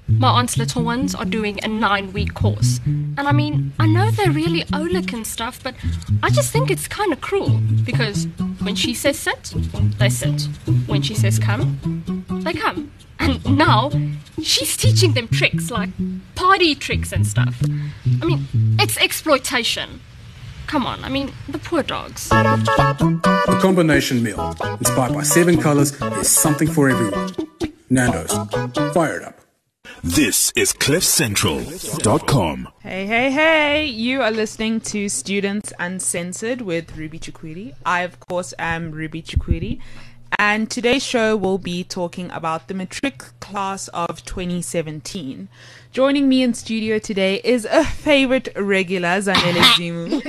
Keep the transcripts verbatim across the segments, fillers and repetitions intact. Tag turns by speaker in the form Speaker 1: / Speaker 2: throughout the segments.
Speaker 1: my aunt's little ones are doing a nine-week course. And I mean, I know they're really Oleg and stuff, but I just think it's kind of cruel. Because when she says sit, they sit. When she says come, they come. And now, she's teaching them tricks, like party tricks and stuff. I mean, it's exploitation. Come on, I mean, the poor dogs.
Speaker 2: The combination meal, inspired by seven colors, is something for everyone. Nando's, fire it up.
Speaker 3: This is cliff central dot com.
Speaker 4: Hey, hey, hey. You are listening to Students Uncensored with Ruby Chikwiri. I, of course, am Ruby Chikwiri. And today's show will be talking about the matric class of twenty seventeen. Joining me in studio today is a favorite regular, Zanele Zimu.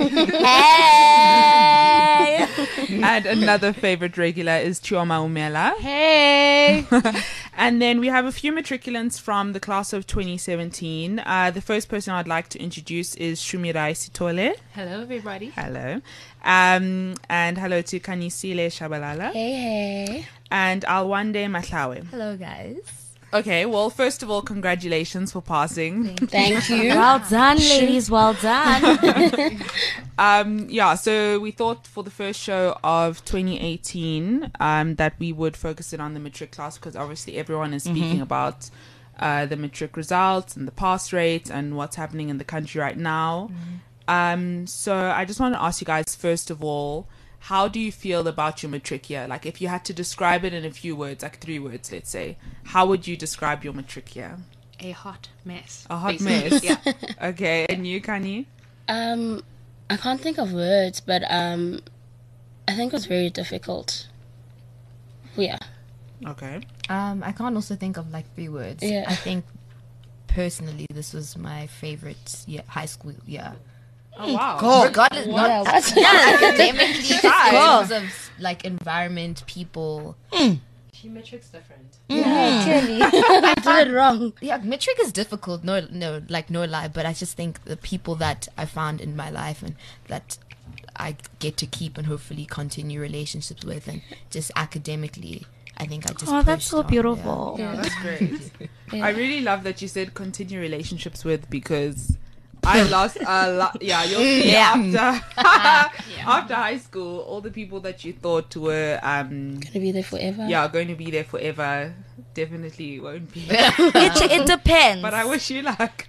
Speaker 5: Hey!
Speaker 4: And another favorite regular is Chioma Umela.
Speaker 5: Hey!
Speaker 4: And then we have a few matriculants from the class of twenty seventeen. Uh, the first person I'd like to introduce is Shumirai Sitole.
Speaker 6: Hello, everybody.
Speaker 4: Hello. Um, and hello to Kanisile Shabalala.
Speaker 5: Hey, hey.
Speaker 4: And Alwande Mahlawe.
Speaker 5: Hello, guys.
Speaker 4: Okay, well, first of all, congratulations for passing.
Speaker 5: Thank you. Well done, ladies. Well done.
Speaker 4: um, yeah, so we thought for the first show of twenty eighteen um, that we would focus it on the matric class because obviously everyone is speaking mm-hmm. about uh, the matric results and the pass rates and what's happening in the country right now. Mm-hmm. Um, so I just want to ask you guys, first of all, how do you feel about your matric year? Like, if you had to describe it in a few words, like three words, let's say, how would you describe your matric year?
Speaker 6: A hot mess.
Speaker 4: A hot
Speaker 6: basically.
Speaker 4: mess?
Speaker 6: Yeah.
Speaker 4: Okay, and you, Kani?
Speaker 7: Um, I can't think of words, but um, I think it was very difficult. Yeah.
Speaker 4: Okay.
Speaker 8: Um, I can't also think of, like, three words.
Speaker 7: Yeah.
Speaker 8: I think, personally, this was my favorite year, high school year.
Speaker 4: Oh, wow.
Speaker 8: Cool. Regardless,
Speaker 7: Yeah,
Speaker 8: not
Speaker 7: what's-
Speaker 8: yeah, academically, just in
Speaker 4: Cool.
Speaker 8: terms of like environment, people.
Speaker 6: She matric's different.
Speaker 7: Yeah, clearly. I did it wrong.
Speaker 8: Yeah, metric is difficult. No, no, like no lie. But I just think the people that I found in my life and that I get to keep and hopefully continue relationships with, and just academically, I think I just.
Speaker 5: Oh, that's
Speaker 8: pushed
Speaker 5: so
Speaker 8: on,
Speaker 5: beautiful.
Speaker 4: Yeah, that's great.
Speaker 7: Yeah.
Speaker 4: I really love that you said continue relationships with because I lost a lot. Yeah, you'll see
Speaker 8: Yeah.
Speaker 4: after after high school, all the people that you thought were um
Speaker 7: Gonna be there forever.
Speaker 4: yeah going to be there forever definitely won't be.
Speaker 5: It, it depends.
Speaker 4: But I wish you luck.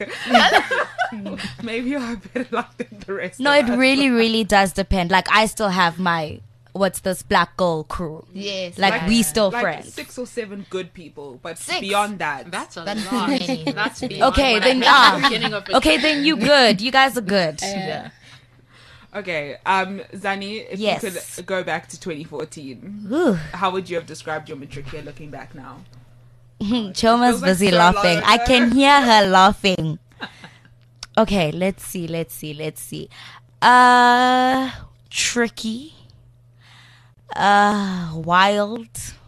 Speaker 4: Maybe you have better luck than the rest.
Speaker 5: no,
Speaker 4: of
Speaker 5: it
Speaker 4: us.
Speaker 5: really, really does depend. Like, I still have my, what's this, black girl crew.
Speaker 8: Yes.
Speaker 5: Like,
Speaker 8: yeah.
Speaker 5: we still
Speaker 4: like
Speaker 5: friends.
Speaker 4: six or seven good people, but
Speaker 8: Six?
Speaker 4: beyond that,
Speaker 6: That's a
Speaker 8: That's
Speaker 6: lot.
Speaker 8: many.
Speaker 6: That's beyond
Speaker 5: Okay,
Speaker 6: what
Speaker 5: then,
Speaker 6: I heard at the
Speaker 5: ah.
Speaker 6: beginning of it.
Speaker 5: Okay, then you good. You guys are good.
Speaker 7: Yeah.
Speaker 4: okay. Um, Zani, if
Speaker 5: Yes.
Speaker 4: you could go back to twenty fourteen,
Speaker 5: Ooh.
Speaker 4: how would you have described your matric year looking back now?
Speaker 5: Choma's
Speaker 4: feels like
Speaker 5: busy
Speaker 4: so
Speaker 5: laughing.
Speaker 4: long
Speaker 5: I
Speaker 4: ago.
Speaker 5: can hear her laughing. Okay, let's see, let's see, let's see. Uh, tricky. Uh, wild.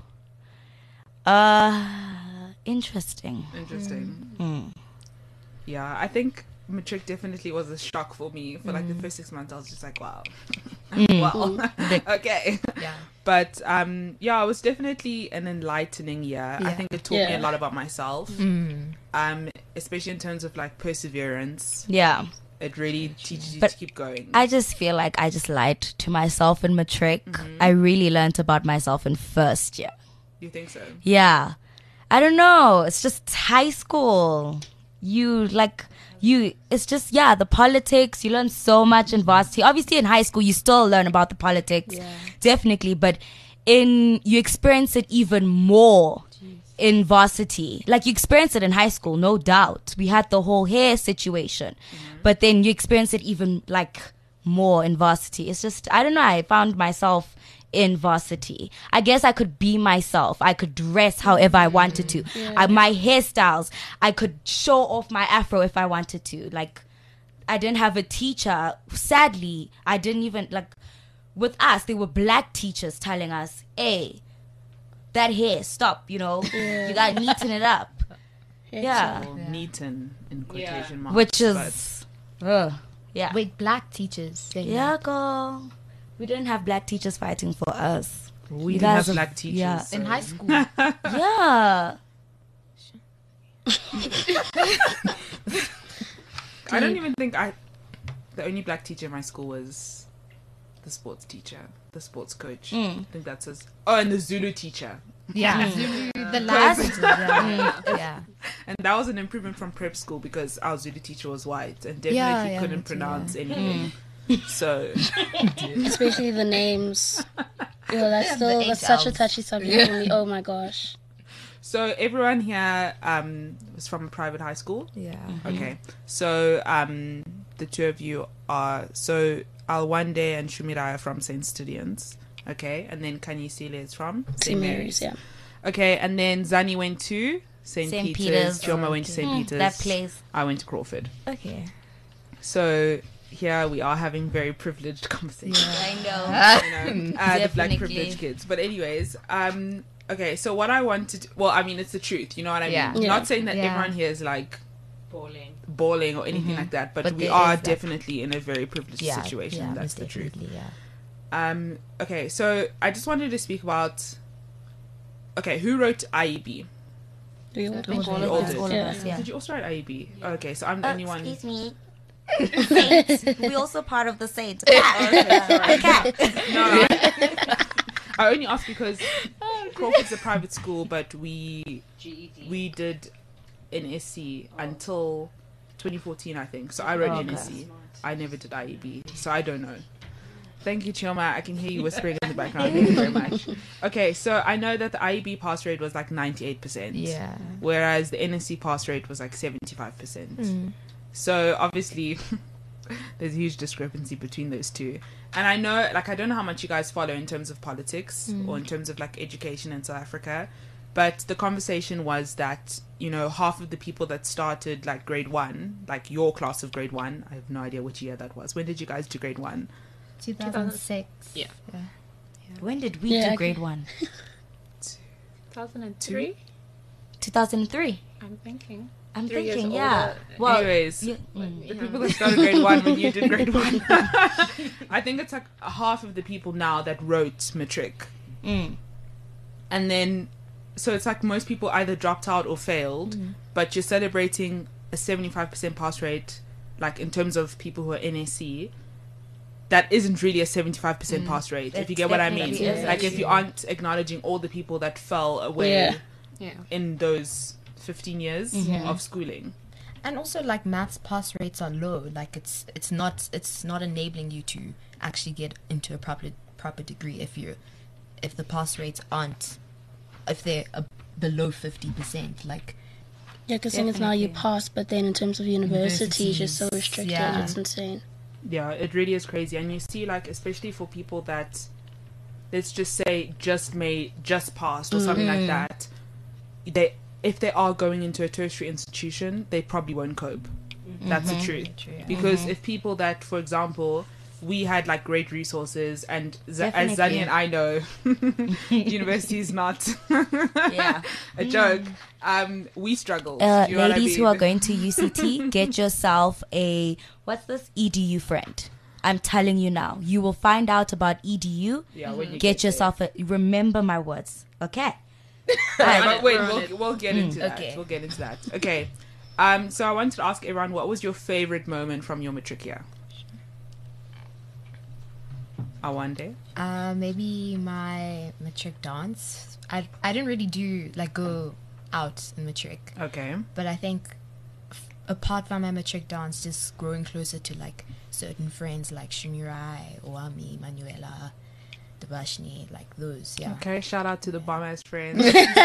Speaker 5: Uh, interesting.
Speaker 4: Interesting.
Speaker 5: Mm.
Speaker 4: Yeah, I think matric definitely was a shock for me. For like the first six months, I was just like, wow, wow, okay.
Speaker 8: Yeah.
Speaker 4: But um, yeah, it was definitely an enlightening year. I
Speaker 8: Yeah.
Speaker 4: think it taught me a
Speaker 7: Yeah.
Speaker 4: lot about myself.
Speaker 8: Mm.
Speaker 4: Um, especially in terms of like perseverance.
Speaker 5: Yeah.
Speaker 4: It really teaches you
Speaker 5: But
Speaker 4: to keep going.
Speaker 5: I just feel like I just lied to myself in matric. I really learned about myself in first year.
Speaker 4: You think so?
Speaker 5: Yeah. I don't know. It's just high school. You like you it's just yeah, the politics. You learn so much in varsity. Obviously in high school you still learn about the politics.
Speaker 7: Yeah.
Speaker 5: Definitely, but in you experience it even more in varsity. Like you experience it in high school, no doubt. We had the whole hair situation. But then you experience it even like more in varsity. It's just I don't know, I found myself in varsity. I guess I could be myself. I could dress however I wanted to. I, my hairstyles, I could show off my afro if I wanted to. Like, I didn't have a teacher. Sadly, I didn't even, like, with us, they were black teachers telling us, hey, that hair, stop, you know. You got to neaten it up. Yeah.
Speaker 4: Or neaten in quotation marks.
Speaker 5: Which
Speaker 4: but-
Speaker 5: is, ugh, yeah.
Speaker 8: Wait, black teachers. saying
Speaker 5: Yeah,
Speaker 8: that.
Speaker 5: girl. We didn't have black teachers fighting for us.
Speaker 4: we
Speaker 5: You
Speaker 4: didn't have
Speaker 5: guys are-
Speaker 4: black teachers.
Speaker 5: yeah.
Speaker 4: so-
Speaker 8: In high school.
Speaker 5: Yeah.
Speaker 4: I don't even think I. The only black teacher in my school was the sports teacher, the sports coach. I think that's his. Oh, and the Zulu teacher.
Speaker 8: Yeah, Zulu, the last. yeah. yeah.
Speaker 4: And that was an improvement from prep school because our Zulu teacher was white and definitely
Speaker 8: Yeah, yeah,
Speaker 4: couldn't
Speaker 8: me too,
Speaker 4: pronounce
Speaker 8: yeah.
Speaker 4: anything. So,
Speaker 7: Especially the names. Yo, that's
Speaker 8: The
Speaker 7: still
Speaker 8: eight
Speaker 7: that's such a
Speaker 8: Ls.
Speaker 7: touchy subject for me. Oh my gosh.
Speaker 4: so everyone here um, was from a private high school.
Speaker 8: Yeah.
Speaker 4: Okay, so um, the two of you are so Alwande and Shumira are from Saint Stadians. Okay, and then Kanyisile is from
Speaker 7: Saint Mary's, yeah.
Speaker 4: Okay, and then Zani went to Saint
Speaker 5: Saint
Speaker 4: Peter's.
Speaker 5: Peter's.
Speaker 4: Joma went to Saint
Speaker 5: Mm,
Speaker 4: Peter's.
Speaker 5: that place.
Speaker 4: I went to Crawford.
Speaker 8: Okay.
Speaker 4: So here we are having very privileged conversations.
Speaker 5: I know.
Speaker 4: You know, uh, the black
Speaker 5: Definitely.
Speaker 4: privileged kids. But anyways, um, okay. So what I wanted, well, I mean, it's the truth. You know what I
Speaker 8: Yeah.
Speaker 4: mean?
Speaker 7: Yeah.
Speaker 4: Not saying that
Speaker 8: Yeah.
Speaker 4: everyone here is like
Speaker 6: Bowling.
Speaker 4: bawling or anything like that, but,
Speaker 8: But
Speaker 4: we
Speaker 8: there
Speaker 4: are
Speaker 8: is that.
Speaker 4: definitely in a very privileged
Speaker 8: Yeah.
Speaker 4: situation.
Speaker 8: Yeah,
Speaker 4: That's
Speaker 8: most
Speaker 4: the truth.
Speaker 8: definitely, Yeah.
Speaker 4: Um, okay, so I just wanted to speak about. Okay, who wrote I E B?
Speaker 7: Do you
Speaker 5: All
Speaker 7: want
Speaker 5: of
Speaker 4: You
Speaker 5: us,
Speaker 4: all
Speaker 5: all
Speaker 4: did.
Speaker 5: of
Speaker 7: Yeah.
Speaker 5: us, yeah.
Speaker 4: Did you also write I E B? Okay, so I'm the
Speaker 5: Uh,
Speaker 4: only one.
Speaker 5: excuse me. Saint. We also part of the Saint.
Speaker 4: Okay, sorry.
Speaker 5: Okay.
Speaker 4: No, I, I only asked because Crawford's a private school, but we
Speaker 6: G E D.
Speaker 4: we did N S C until twenty fourteen, I think. So I wrote
Speaker 5: Okay.
Speaker 4: N S C. I never did I E B, so I don't know. Thank you, Chioma. I can hear you whispering in the background. Thank you very much. Okay, so I know that the I E B pass rate was like ninety-eight percent.
Speaker 8: Yeah.
Speaker 4: Whereas the N S C pass rate was like seventy-five percent.
Speaker 8: Mm.
Speaker 4: So obviously, there's a huge discrepancy between those two. And I know, like, I don't know how much you guys follow in terms of politics or in terms of like education in South Africa, but the conversation was that, you know, half of the people that started like grade one, like your class of grade one, I have no idea which year that was. When did you guys do grade one?
Speaker 8: two thousand six.
Speaker 6: Yeah.
Speaker 5: When did we
Speaker 7: Yeah, I
Speaker 5: do
Speaker 7: can-
Speaker 5: grade one?
Speaker 6: two thousand three,
Speaker 5: two thousand three.
Speaker 6: I'm thinking.
Speaker 5: I'm
Speaker 6: Three years
Speaker 5: thinking, yeah.
Speaker 6: older.
Speaker 5: Well,
Speaker 4: Anyways,
Speaker 5: yeah, mm.
Speaker 4: the people that started grade one when you did grade one. I think it's like half of the people now that wrote matric.
Speaker 5: Mm.
Speaker 4: And then, so it's like most people either dropped out or failed, but you're celebrating a seventy-five percent pass rate, like in terms of people who are N S C. That isn't really a seventy-five percent pass rate, if you
Speaker 5: It
Speaker 4: get what I mean.
Speaker 5: definitely isn't.
Speaker 4: Like if you aren't acknowledging all the people that fell away
Speaker 7: Yeah.
Speaker 6: Yeah.
Speaker 4: in those fifteen years of schooling.
Speaker 8: And also, like, maths pass rates are low. Like, it's it's not it's not enabling you to actually get into a proper proper degree if you if the pass rates aren't if they're uh, below fifty percent. Like,
Speaker 7: Yeah, because thing is now you
Speaker 5: Definitely.
Speaker 7: pass, but then in terms of university, it's just so
Speaker 8: Universities,
Speaker 7: restricted.
Speaker 8: yeah.
Speaker 7: It's insane.
Speaker 4: Yeah, it really is crazy. And you see, like, especially for people that, let's just say, just made, just passed or something like that, they, if they are going into a tertiary institution, they probably won't cope. That's the truth. Because if people that, for example, we had like great resources, and Z- as Zani
Speaker 5: Definitely.
Speaker 4: and I know, university is not
Speaker 5: Yeah.
Speaker 4: a joke. Um, we struggled.
Speaker 5: Uh,
Speaker 4: you know what I
Speaker 5: ladies who are
Speaker 4: mean?
Speaker 5: going to U C T, get yourself a what's this E D U friend. I'm telling you now, you will find out about E D U.
Speaker 4: Yeah, when you
Speaker 5: Get
Speaker 4: there.
Speaker 5: yourself a. Remember my words, okay?
Speaker 4: Alright, but wait,
Speaker 6: We're on
Speaker 4: we'll,
Speaker 6: it.
Speaker 4: we'll get into that.
Speaker 8: Okay.
Speaker 4: We'll get into that. Okay. Um, so I wanted to ask everyone, what was your favorite moment from your matric year? Awande?
Speaker 8: uh, maybe my matric dance. I I didn't really do like go out in matric,
Speaker 4: Okay.
Speaker 8: but I think f- apart from my matric dance, just growing closer to like certain friends like Shunirai, Oami, Manuela, Debashni, like those. Yeah.
Speaker 4: Okay, shout out to the bomb ass friends.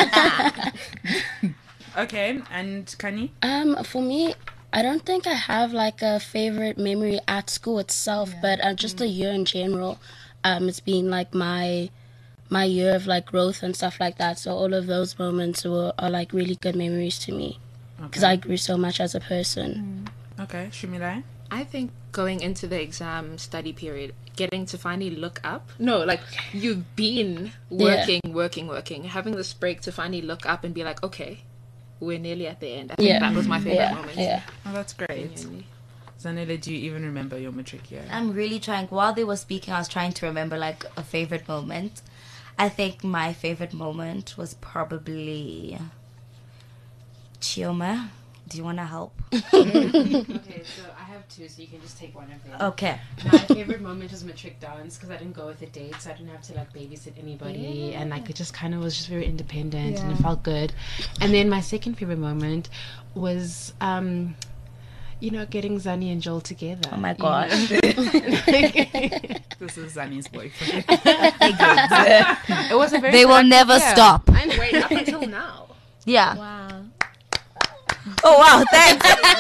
Speaker 4: Okay, and Kani?
Speaker 7: Um, for me, I don't think I have like a favorite memory at school itself, but uh, just the year in general. Um, it's been like my my year of like growth and stuff like that. So all of those moments were are like really good memories to me because I grew so much as a person.
Speaker 4: Okay, Shumirai?
Speaker 6: I think going into the exam study period, getting to finally look up. No, like you've been working, working, working, having this break to finally look up and be like, okay, we're nearly at the end. I think
Speaker 7: Yeah.
Speaker 6: that was my favorite
Speaker 7: Yeah,
Speaker 6: moment.
Speaker 7: yeah.
Speaker 4: Oh, that's great.
Speaker 6: Genuinely.
Speaker 4: Zanele, do you even remember your matric year?
Speaker 5: I'm really trying. While they were speaking, I was trying to remember like a favorite moment. I think my favorite moment was probably Chioma Do you want to help?
Speaker 9: Okay, so I have two, so you can just take one of them.
Speaker 5: Okay.
Speaker 9: My favorite moment was matric dance because I didn't go with a date, so I didn't have to like babysit anybody,
Speaker 5: Yeah.
Speaker 9: and like it just kind of was just very independent, and it felt good. And then my second favorite moment was, um, you know, getting Zani and Joel together.
Speaker 5: Oh my
Speaker 9: you
Speaker 5: gosh.
Speaker 9: know?
Speaker 4: This is Zani's boyfriend.
Speaker 9: It was a very.
Speaker 5: They will
Speaker 9: productive
Speaker 5: never
Speaker 9: year.
Speaker 5: stop.
Speaker 6: And wait, up until now.
Speaker 5: Yeah.
Speaker 8: Wow.
Speaker 5: Oh wow, thanks.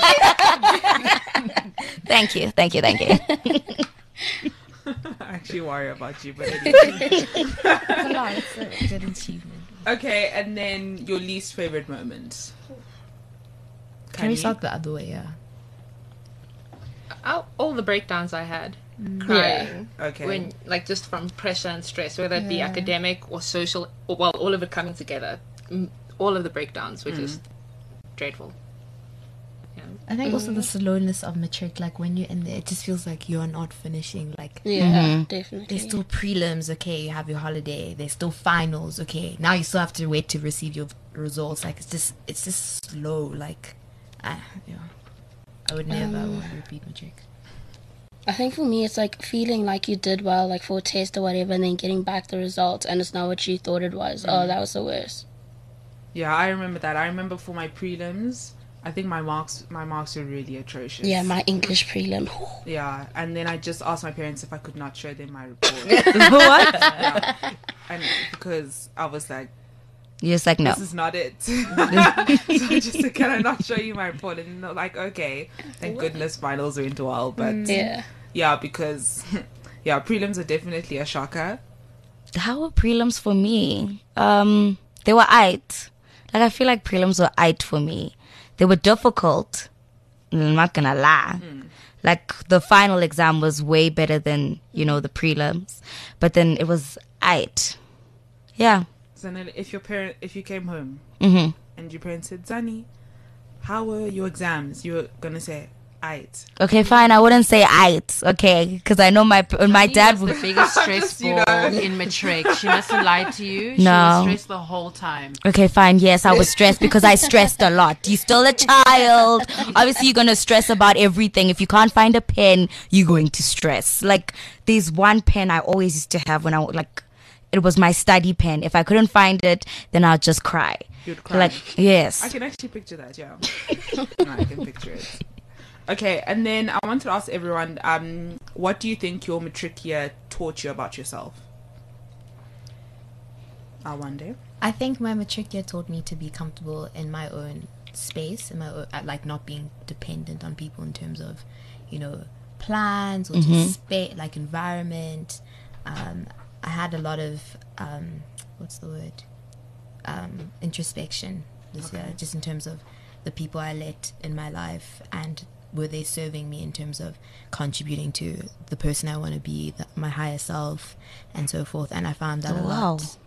Speaker 5: Thank you, thank you, thank you.
Speaker 4: I actually worry about you, but anyway.
Speaker 8: It's a lot. It's a good achievement.
Speaker 4: Okay, and then your least favorite moment.
Speaker 8: Can we
Speaker 4: you?
Speaker 8: start the other way? Yeah.
Speaker 6: All, all the breakdowns I had, crying,
Speaker 4: Okay.
Speaker 6: when like just from pressure and stress, whether it be
Speaker 8: Yeah.
Speaker 6: academic or social, or well, all of it coming together, mm, all of the breakdowns were just dreadful. Yeah.
Speaker 8: I think also the slowness of matric, like when you're in there, it just feels like you're not finishing. Like
Speaker 7: Yeah, definitely.
Speaker 8: there's still prelims, okay, you have your holiday. There's still finals, okay. Now you still have to wait to receive your results. Like it's just, it's just slow. Like, I, yeah, I would never
Speaker 7: Um,
Speaker 8: want to repeat matric.
Speaker 7: I think for me, it's like feeling like you did well, like for a test or whatever, and then getting back the results, and it's not what you thought it was. Oh, that was the worst.
Speaker 4: Yeah, I remember that. I remember for my prelims, I think my marks my marks were really atrocious.
Speaker 7: Yeah, my English prelim.
Speaker 4: Yeah, and then I just asked my parents if I could not show them my report.
Speaker 5: What?
Speaker 4: Yeah. And because I was like,
Speaker 5: You're just like no.
Speaker 4: this is not it. So I just said, can I not show you my report? And they're like, okay. Thank goodness finals went well. But
Speaker 7: Yeah.
Speaker 4: yeah, because yeah, prelims are definitely a shocker.
Speaker 5: How were prelims for me? Um, they were eight. Like I feel like prelims were eight for me. They were difficult. I'm not gonna lie. Like the final exam was way better than you know the prelims, but then it was eight. Yeah.
Speaker 4: So then if your parent, if you came home
Speaker 5: Mhm.
Speaker 4: and your parents said, Zani, how were your exams? You were gonna say eight.
Speaker 5: Okay, fine. I wouldn't say eight. Okay, because I know my my dad
Speaker 9: That's the
Speaker 5: would.
Speaker 9: biggest stress
Speaker 4: You
Speaker 9: ball
Speaker 4: know.
Speaker 9: in matric. She mustn't lie to you. She
Speaker 5: No.
Speaker 9: was stressed the whole time.
Speaker 5: Okay, fine. Yes, I was stressed because I stressed a lot. You're still a child. Obviously, you're going to stress about everything. If you can't find a pen, you're going to stress. Like, there's one pen I always used to have when I, like, it was my study pen. If I couldn't find it, then I'd just cry.
Speaker 4: You'd cry.
Speaker 5: Like, yes.
Speaker 4: I can actually picture that, yeah. No, I can picture it. Okay, and then I wanted to ask everyone, um, what do you think your matric year taught you about yourself? I wonder.
Speaker 8: I think my matric year taught me to be comfortable in my own space, in my own, uh, like not being dependent on people in terms of, you know, plans or just space, like environment. Um, I had a lot of um, what's the word? Um, introspection this year, just in terms of the people I let in my life and were they serving me in terms of contributing to the person I want to be, the, my higher self, and so forth. And I found that a
Speaker 5: Wow.
Speaker 8: lot.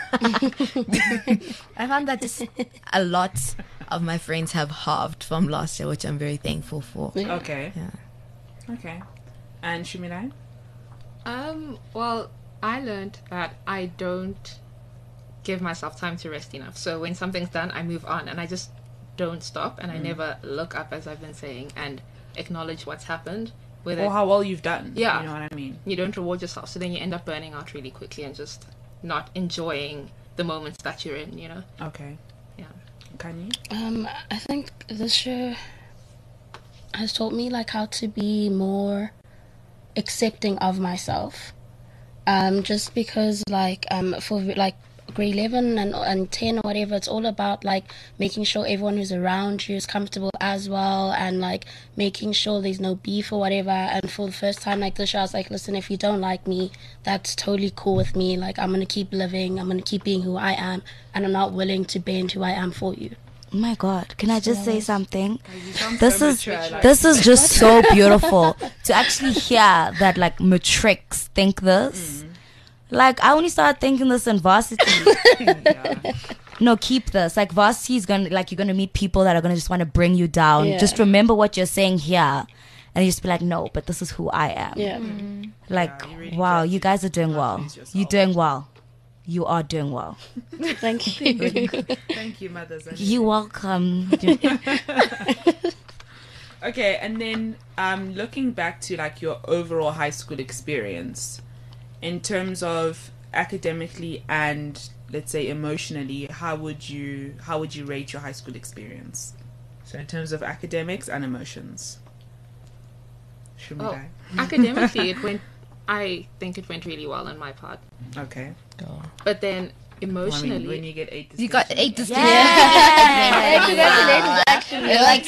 Speaker 8: I found that just a lot of my friends have halved from last year, which I'm very thankful for.
Speaker 4: Okay.
Speaker 8: Yeah.
Speaker 4: Okay. And Shumilai?
Speaker 6: Um, well, I learned that I don't give myself time to rest enough. So when something's done, I move on and I just don't stop and I never look up, as I've been saying, and acknowledge what's happened. Whether
Speaker 4: Or how well you've done.
Speaker 6: Yeah.
Speaker 4: You know what I mean?
Speaker 6: you don't reward yourself, so then you end up burning out really quickly and just not enjoying the moments that you're in, you know?
Speaker 4: Okay.
Speaker 6: Yeah.
Speaker 4: Can you?
Speaker 7: Um, I think this year has taught me like how to be more accepting of myself. Um, just because like um for like grade eleven and and ten or whatever, it's all about like making sure everyone who's around you is comfortable as well, and like making sure there's no beef or whatever. And for the first time like this year, I was like, listen, if you don't like me, that's totally cool with me. Like I'm gonna keep living, I'm gonna keep being who I am, and I'm not willing to bend who I am for you.
Speaker 5: Oh my God, can I just say something?
Speaker 4: sound
Speaker 5: This
Speaker 4: so
Speaker 5: is
Speaker 4: mature, like-
Speaker 5: this is just so beautiful to actually hear that like matrics think this. Like I only started thinking this in varsity. No, keep this. Like varsity is gonna like you're gonna meet people that are gonna just want to bring you down.
Speaker 7: Yeah.
Speaker 5: Just remember what you're saying here, and you just be like, no, but this is who I am.
Speaker 7: Yeah.
Speaker 5: Like
Speaker 4: Yeah, you really
Speaker 5: wow,
Speaker 4: just
Speaker 5: you
Speaker 4: need
Speaker 5: guys are doing
Speaker 4: not
Speaker 5: well.
Speaker 4: lose yourself.
Speaker 5: You're doing well. you are doing well.
Speaker 7: Thank you.
Speaker 4: Thank you, mothers.
Speaker 5: You're welcome.
Speaker 4: Okay, and then um, looking back to like your overall high school experience, in terms of academically and let's say emotionally, how would you how would you rate your high school experience? So in terms of academics and emotions. Shumida.
Speaker 6: Oh, academically, it went. I think it went really well on my part.
Speaker 4: Okay.
Speaker 6: But then emotionally,
Speaker 4: I mean, when you get eight
Speaker 8: You got
Speaker 4: distinctions.
Speaker 8: eight distinctions.
Speaker 7: Congratulations, actually.
Speaker 8: I like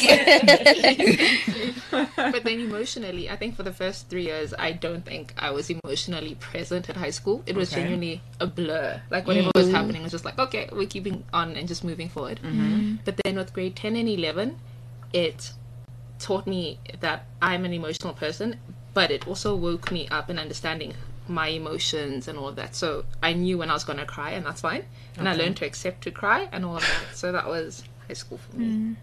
Speaker 8: it.
Speaker 6: but then emotionally, I think for the first three years, I don't think I was emotionally present at high school. It was
Speaker 4: Okay.
Speaker 6: genuinely a blur. Like whatever was happening was just like, okay, we're keeping on and just moving forward.
Speaker 4: Mm-hmm.
Speaker 6: But then with grade ten and eleven, it taught me that I'm an emotional person, but it also woke me up in understanding my emotions and all of that. So I knew when I was going to cry, and that's fine. And I
Speaker 4: Okay.
Speaker 6: learned to accept to cry and all of that. So that was high school for me.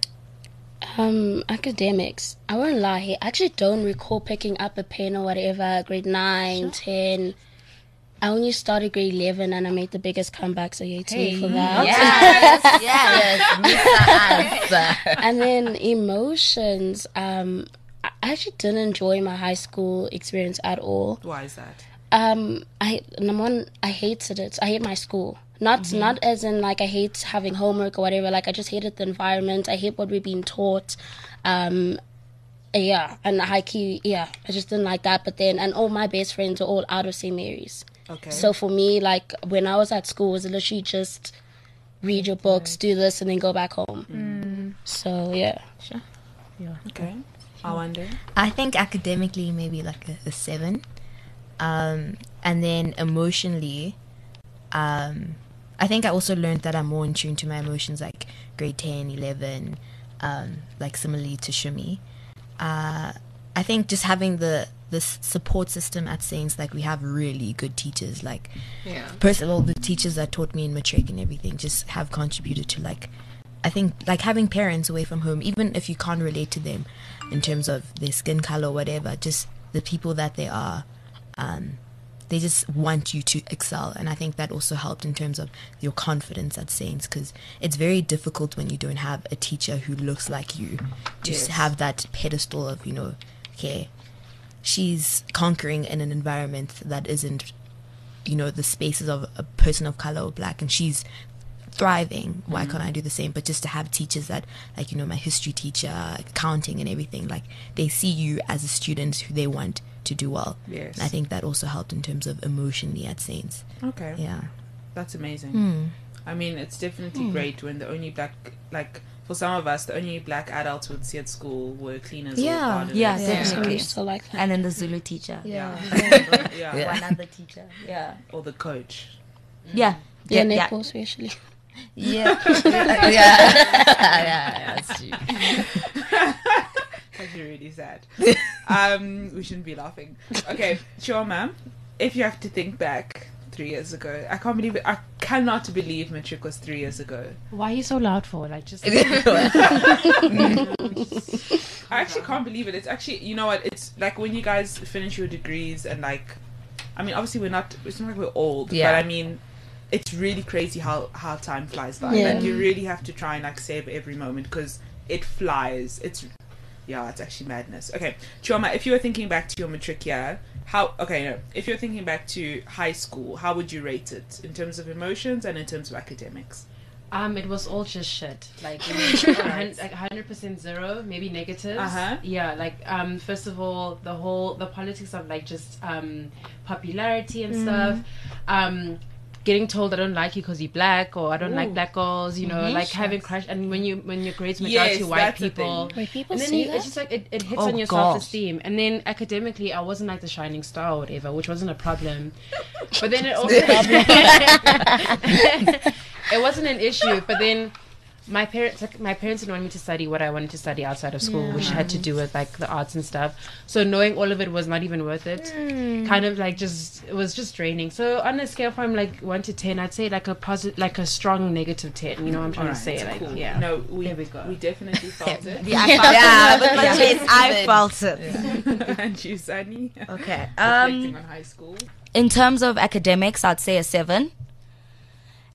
Speaker 7: Um, academics. I won't lie. I actually don't recall picking up a pen or whatever. Grade nine, ten. I only started grade eleven, and I made the biggest comeback. So yay to me for that.
Speaker 8: Yes, yes, Mister Answer.
Speaker 7: And then emotions. Um, I actually didn't enjoy my high school experience at all.
Speaker 4: Why is that?
Speaker 7: Um, I number one, I hated it. I hate my school. Not not as in like I hate having homework or whatever. Like I just hated the environment. I hate what we're being taught. Um, yeah, and high key, yeah, I just didn't like that. But then, and all my best friends were all out of Saint Mary's.
Speaker 4: Okay.
Speaker 7: So for me, like when I was at school, it was literally just read your books, do this, and then go back home. So yeah.
Speaker 4: Okay. I wonder.
Speaker 8: I think academically maybe like a, a seven, um, and then emotionally, um, I think I also learned that I'm more in tune to my emotions, like grade ten, eleven, um, like similarly to Shumi. Uh, I think just having the this support system at Saints, like we have really good teachers. Like,
Speaker 6: Yeah.
Speaker 8: first of all, the teachers that taught me in matric and everything just have contributed to like, I think like having parents away from home, even if you can't relate to them in terms of their skin color or whatever, just the people that they are, um, they just want you to excel. And I think that also helped in terms of your confidence at Saints, because it's very difficult when you don't have a teacher who looks like you to
Speaker 4: Yes.
Speaker 8: have that pedestal of, you know, okay, she's conquering in an environment that isn't, you know, the spaces of a person of color or black, and she's thriving. Why can't I do the same? But just to have teachers that, like, you know, my history teacher, accounting and everything, like they see you as a student who they want to do well.
Speaker 4: Yes.
Speaker 8: And I think that also helped in terms of emotionally at Saints.
Speaker 4: Okay.
Speaker 8: Yeah.
Speaker 4: That's amazing.
Speaker 8: Mm.
Speaker 4: I mean, it's definitely great when the only black, like, for some of us, the only black adults we'd see at school were cleaners.
Speaker 8: Yeah.
Speaker 4: Or gardeners.
Speaker 5: Yeah,
Speaker 8: Yeah.
Speaker 5: definitely.
Speaker 7: So like that.
Speaker 5: And then the Zulu teacher.
Speaker 4: Yeah. yeah.
Speaker 8: Yeah.
Speaker 5: One other teacher. Yeah.
Speaker 4: Or the coach.
Speaker 5: Yeah.
Speaker 7: Yeah,
Speaker 5: yeah.
Speaker 7: netball especially.
Speaker 8: Yeah. yeah. yeah. That's true.
Speaker 4: That's really sad. um, we shouldn't be laughing. Okay, sure, ma'am. If you have to think back three years ago, I can't believe it. I cannot believe matric was three years ago.
Speaker 9: Why are you so loud for? Like, just.
Speaker 4: I actually can't believe it. It's actually, you know what? It's like when you guys finish your degrees and like, I mean, obviously we're not. It's not like we're old,
Speaker 8: Yeah.
Speaker 4: but I mean, it's really crazy how how time flies by.
Speaker 7: Yeah.
Speaker 4: Like you really have to try and like save every moment because it flies. It's yeah, it's actually madness. Okay, Chioma, if you were thinking back to your matric year, how? Okay, no, if you're thinking back to high school, how would you rate it in terms of emotions and in terms of academics?
Speaker 9: Um, it was all just shit. Like, you know, a hun- like one hundred percent zero, maybe negatives.
Speaker 4: Uh-huh.
Speaker 9: Yeah, like, um, first of all, the whole, the politics of, like, just, um, popularity and stuff. Um, getting told I don't like you because you're black, or I don't like black girls, you know, like having crush, and when you, when your grades went down
Speaker 4: Yes,
Speaker 9: to white
Speaker 4: that's the
Speaker 9: people.
Speaker 4: thing.
Speaker 7: Wait, people
Speaker 9: And then
Speaker 7: see
Speaker 9: you,
Speaker 7: that?
Speaker 9: it's just like, it, it hits
Speaker 5: Oh,
Speaker 9: on your
Speaker 5: gosh.
Speaker 9: self-esteem. And then academically, I wasn't like the shining star or whatever, which wasn't a problem. But then it also... It wasn't an issue, but then my parents like, my parents didn't want me to study what I wanted to study outside of school, which had to do with like the arts and stuff. So knowing all of it was not even worth it. Kind of like just it was just draining. So on a scale from like one to ten, I'd say like a positive, like a strong negative ten. You know what I'm trying to say? Like
Speaker 4: cool.
Speaker 9: yeah.
Speaker 4: No, we
Speaker 9: There we go.
Speaker 4: we definitely felt it.
Speaker 8: Yeah, I felt yeah, but my chest
Speaker 5: I
Speaker 8: even.
Speaker 5: felt it.
Speaker 4: And you, Sunny,
Speaker 5: Okay.
Speaker 4: reflecting
Speaker 5: Um,
Speaker 4: on high school.
Speaker 5: in terms of academics, I'd say a seven.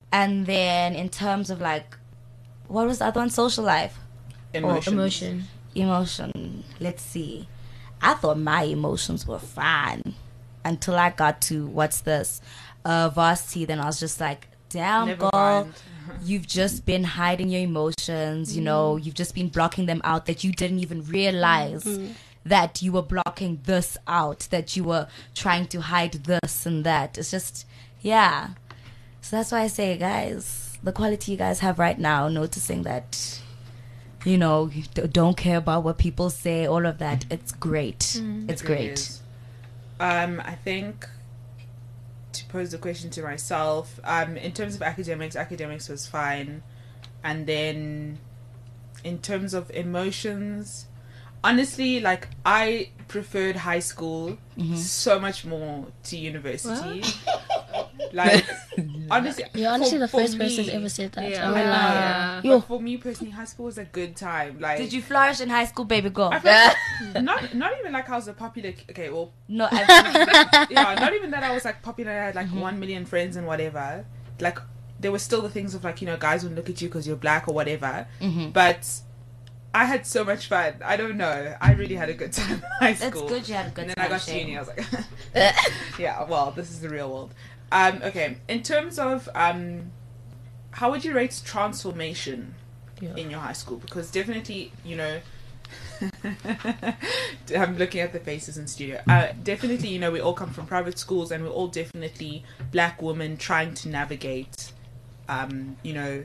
Speaker 5: And then in terms of like, what was the other one? Social life?
Speaker 4: Emotions.
Speaker 8: Emotion.
Speaker 5: Emotion. Let's see. I thought my emotions were fine until I got to, what's this? Uh, varsity. Then I was just like, damn,
Speaker 4: Never
Speaker 5: girl.
Speaker 4: mind.
Speaker 5: You've just been hiding your emotions, you know, you've just been blocking them out, that you didn't even realize mm. that you were blocking this out, that you were trying to hide this and that. It's just, yeah. So that's why I say, guys, the quality you guys have right now, noticing that, you know, you d- don't care about what people say, all of that, it's great. Mm. It's
Speaker 4: it
Speaker 5: great.
Speaker 4: Really is. Um, I think... to pose the question to myself, um, in terms of academics, academics was fine. And then in terms of emotions, honestly, like, I preferred high school mm-hmm. so much more to university. Like, honestly,
Speaker 7: you're honestly
Speaker 4: for,
Speaker 7: the first
Speaker 4: me,
Speaker 7: person to ever said that.
Speaker 6: Yeah.
Speaker 7: I
Speaker 6: Yeah.
Speaker 4: yeah. But for me personally, high school was a good time. Like,
Speaker 5: did you flourish in high school, baby girl?
Speaker 4: I felt like, not not even like I was a popular. Okay, well,
Speaker 5: no, I,
Speaker 4: yeah, not even that I was like popular. I had like
Speaker 5: mm-hmm.
Speaker 4: one million friends and whatever. Like, there were still the things of like, you know, guys would look at you because you're black or whatever.
Speaker 5: Mm-hmm.
Speaker 4: But I had so much fun. I don't know. I really had a good time in high school.
Speaker 5: That's good. You had a good
Speaker 4: and then
Speaker 5: time.
Speaker 4: I got to uni. I was like, yeah. Well, this is the real world. Um, okay, in terms of um, how would you rate transformation yeah. in your high school? Because definitely, you know, I'm looking at the faces in studio. Uh, definitely, you know, we all come from private schools, and we're all definitely black women trying to navigate, um, you know,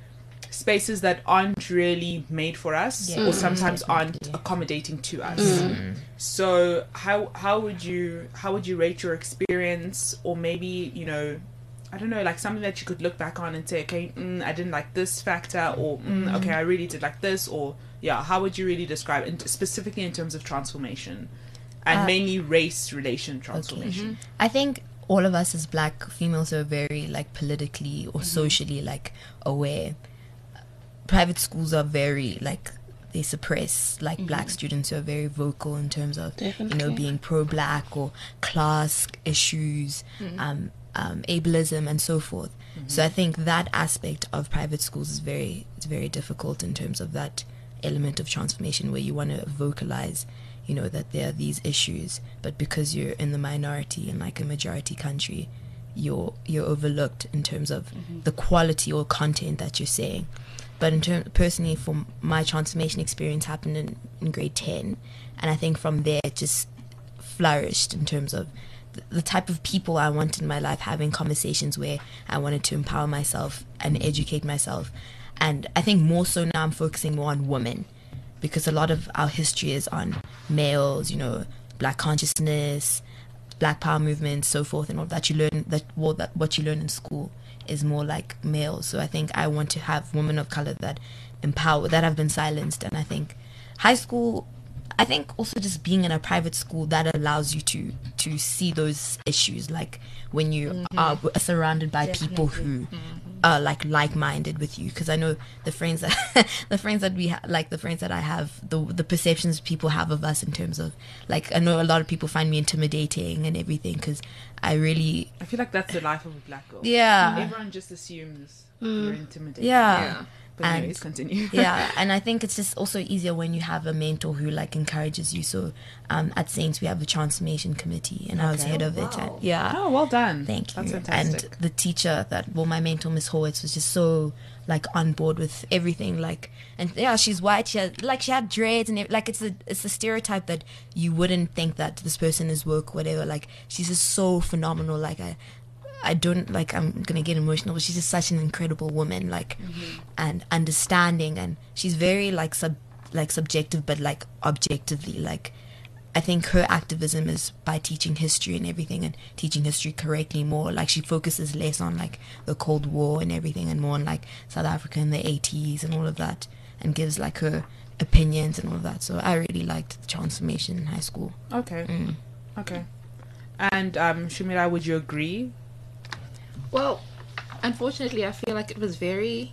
Speaker 4: spaces that aren't really made for us, yeah. or sometimes aren't accommodating to us. Mm. So how how would you how would you rate your experience, or maybe, you know, I don't know, like something that you could look back on and say, okay, mm, I didn't like this factor, or mm, okay, I really did like this, or yeah, how would you really describe it, specifically in terms of transformation, and uh, mainly race relation transformation?
Speaker 8: Okay. Mm-hmm. I think all of us as black females are very like politically or mm-hmm. socially like aware. Private schools are very like, they suppress like mm-hmm. black students who are very vocal in terms of Definitely. you know, being pro-black or class issues, mm-hmm. um, um, ableism and so forth. Mm-hmm. So I think that aspect of private schools is very it's very difficult in terms of that element of transformation, where you want to vocalize, you know, that there are these issues, but because you're in the minority in like a majority country, you're you're overlooked in terms of mm-hmm. the quality or content that you're saying. But in terms, personally, for my transformation experience happened in, in grade ten, and I think from there it just flourished in terms of the, the type of people I wanted in my life, having conversations where I wanted to empower myself and educate myself. And I think more so now I'm focusing more on women, because a lot of our history is on males, you know, black consciousness, black power movement, so forth, and all that you learn, that, well, that what you learn in school is more like male. So I think I want to have women of color that empower, that have been silenced. And I think high school, I think also just being in a private school, that allows you to to see those issues, like when you mm-hmm. are surrounded by Definitely. people who mm-hmm. are like like-minded with you. Because I know the friends that the friends that we ha- like the friends that I have, the the perceptions people have of us in terms of, like, I know a lot of people find me intimidating and everything, because I really
Speaker 4: I feel like that's the life of a black girl.
Speaker 8: Yeah,
Speaker 4: everyone just assumes mm. you're intimidating.
Speaker 8: Yeah.
Speaker 4: yeah. But
Speaker 8: and
Speaker 4: anyways, continue.
Speaker 8: Yeah, and I think it's just also easier when you have a mentor who like encourages you. So um, at Saints we have the transformation committee, and okay. I was head of
Speaker 5: wow.
Speaker 8: it. And, yeah.
Speaker 4: Oh, well done.
Speaker 8: Thank you.
Speaker 4: That's fantastic.
Speaker 8: And the teacher that, well, my mentor, Miss Horwitz, was just so like on board with everything. Like, and yeah, she's white. She had like she had dreads and it, like it's a it's a stereotype that you wouldn't think that this person is woke, whatever. Like, she's just so phenomenal. Like I. I don't like I'm gonna get emotional, but she's just such an incredible woman, like mm-hmm. and understanding, and she's very like sub like subjective but like objectively, like I think her activism is by teaching history and everything, and teaching history correctly more. Like, she focuses less on like the Cold War and everything, and more on like South Africa in the eighties and all of that, and gives like her opinions and all of that. So I really liked the transformation in high school.
Speaker 4: Okay.
Speaker 8: Mm.
Speaker 4: Okay. And um Shamira, would you agree?
Speaker 6: Well, unfortunately, I feel like it was very,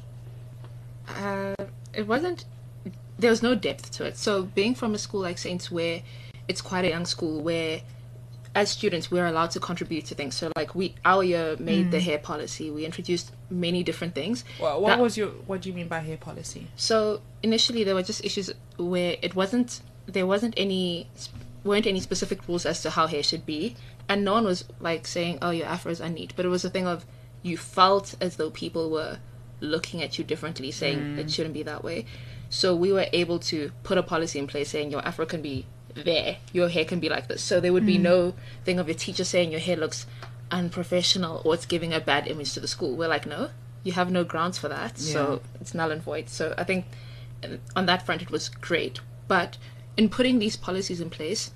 Speaker 6: uh, it wasn't, there was no depth to it. So being from a school like Saints, where it's quite a young school, where as students we're allowed to contribute to things. So like we, our year made mm. the hair policy. We introduced many different things.
Speaker 4: Well, what
Speaker 6: That-
Speaker 4: was your? What do you mean by hair policy?
Speaker 6: So initially there were just issues where it wasn't there wasn't any weren't any specific rules as to how hair should be, and no one was like saying, "Oh, your afros are neat," but it was a thing of you felt as though people were looking at you differently, saying
Speaker 4: Mm.
Speaker 6: it shouldn't be that way. So we were able to put a policy in place saying your afro can be there, your hair can be like this. So there would be
Speaker 4: Mm.
Speaker 6: no thing of your teacher saying your hair looks unprofessional or it's giving a bad image to the school. We're like, no, you have no grounds for that, so it's null and void. So I think uh, on that front it was great. But in putting these policies in place,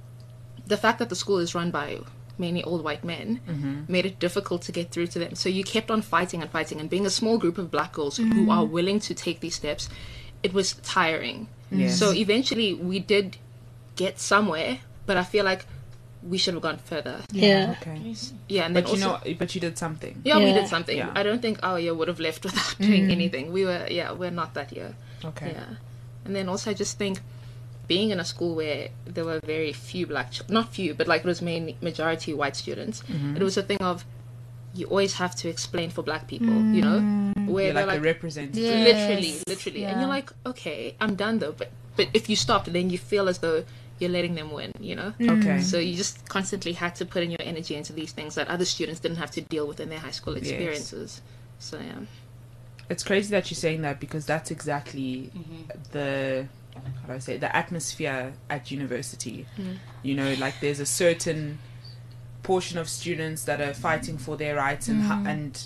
Speaker 6: the fact that the school is run by mainly old white men
Speaker 4: Mm-hmm.
Speaker 6: made it difficult to get through to them. So you kept on fighting and fighting, and being a small group of black girls who are willing to take these steps, it was tiring.
Speaker 4: Yes.
Speaker 6: So eventually we did get somewhere, but I feel like we should have gone further.
Speaker 7: Yeah.
Speaker 4: Okay.
Speaker 6: Yeah, and then
Speaker 4: But you
Speaker 6: also,
Speaker 4: know, but you did something.
Speaker 6: yeah, we
Speaker 7: Yeah.
Speaker 6: did something.
Speaker 4: Yeah.
Speaker 6: I don't think our year would have left without doing anything. We were, yeah, we're not that year.
Speaker 4: Okay.
Speaker 6: Yeah. And then also I just think being in a school where there were very few black, ch- not few, but like it was mainly majority white students,
Speaker 4: Mm-hmm.
Speaker 6: it was a thing of you always have to explain for black people, you know? Where
Speaker 4: You're
Speaker 6: they're
Speaker 4: like,
Speaker 6: like,
Speaker 4: a representative.
Speaker 5: Yeah.
Speaker 6: literally,
Speaker 5: Yes.
Speaker 6: literally. And
Speaker 5: Yeah.
Speaker 6: you're like, okay, I'm done though. But, but if you stopped, then you feel as though you're letting them win, you know?
Speaker 4: Okay.
Speaker 6: So you just constantly had to put in your energy into these things that other students didn't have to deal with in their high school
Speaker 4: Yes.
Speaker 6: experiences. So yeah.
Speaker 4: It's crazy that you're saying that because that's exactly
Speaker 6: Mm-hmm.
Speaker 4: the how do I say the atmosphere at university.
Speaker 6: Mm.
Speaker 4: You know, like there's a certain portion of students that are fighting for their rights and ho- and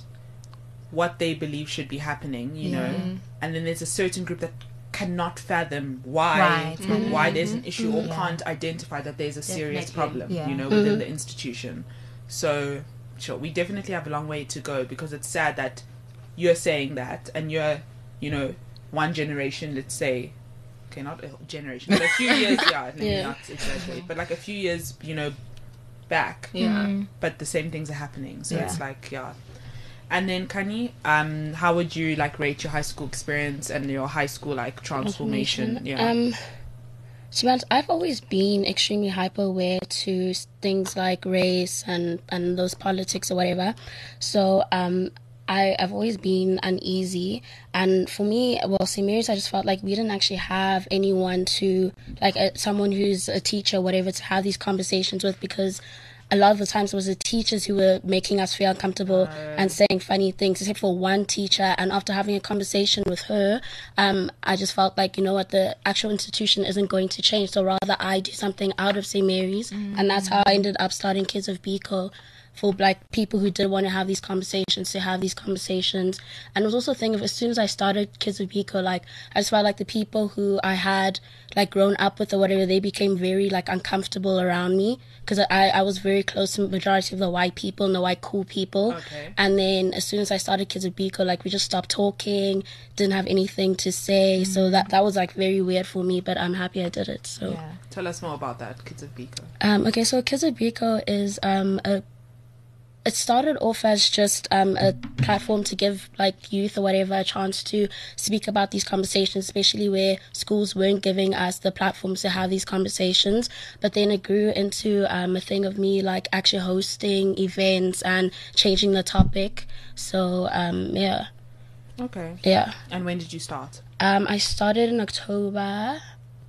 Speaker 4: what they believe should be happening. You know, and then there's a certain group that cannot fathom why
Speaker 8: Right.
Speaker 6: Mm-hmm.
Speaker 4: why there's an issue or
Speaker 8: Yeah.
Speaker 4: can't identify that there's a serious
Speaker 8: Definitely.
Speaker 4: problem.
Speaker 8: Yeah.
Speaker 4: You know, within the institution. So sure, we definitely have a long way to go because it's sad that you're saying that and you're, you know, one generation, let's say, okay, not a generation, but a few years, yeah, let me
Speaker 7: Yeah.
Speaker 4: not exaggerate, but like a few years, you know, back,
Speaker 6: Yeah.
Speaker 4: but the same things are happening. So
Speaker 8: Yeah.
Speaker 4: it's like, yeah. And then, Kani, um, how would you like rate your high school experience and your high school like transformation? Yeah.
Speaker 7: Um, to be honest, I've always been extremely hyper aware to s- things like race and, and those politics or whatever. So um, I, I've always been uneasy. And for me, well, Saint Mary's, I just felt like we didn't actually have anyone to, like uh, someone who's a teacher or whatever, to have these conversations with, because a lot of the times it was the teachers who were making us feel uncomfortable and saying funny things, except for one teacher. And after having a conversation with her, um, I just felt like, you know what, the actual institution isn't going to change. So rather I do something out of Saint Mary's. And that's how I ended up starting Kids of Biko, for like people who did want to have these conversations, to have these conversations. And it was also a thing of, as soon as I started Kids of Biko, like I just felt like the people who I had like grown up with or whatever, they became very like uncomfortable around me, because I, I was very close to the majority of the white people and the white cool people.
Speaker 4: Okay.
Speaker 7: And then as soon as I started Kids of Biko, like we just stopped talking, didn't have anything to say. So that that was like very weird for me, but I'm happy I did it. So
Speaker 8: Yeah.
Speaker 4: Tell us more about that, Kids of Biko.
Speaker 7: um, okay, so Kids of Biko is um, a. It started off as just um, a platform to give like youth or whatever a chance to speak about these conversations, especially where schools weren't giving us the platforms to have these conversations. But then it grew into um, a thing of me like actually hosting events and changing the topic. So um, yeah,
Speaker 4: Okay.
Speaker 7: yeah.
Speaker 4: And when did you start?
Speaker 7: Um, I started in October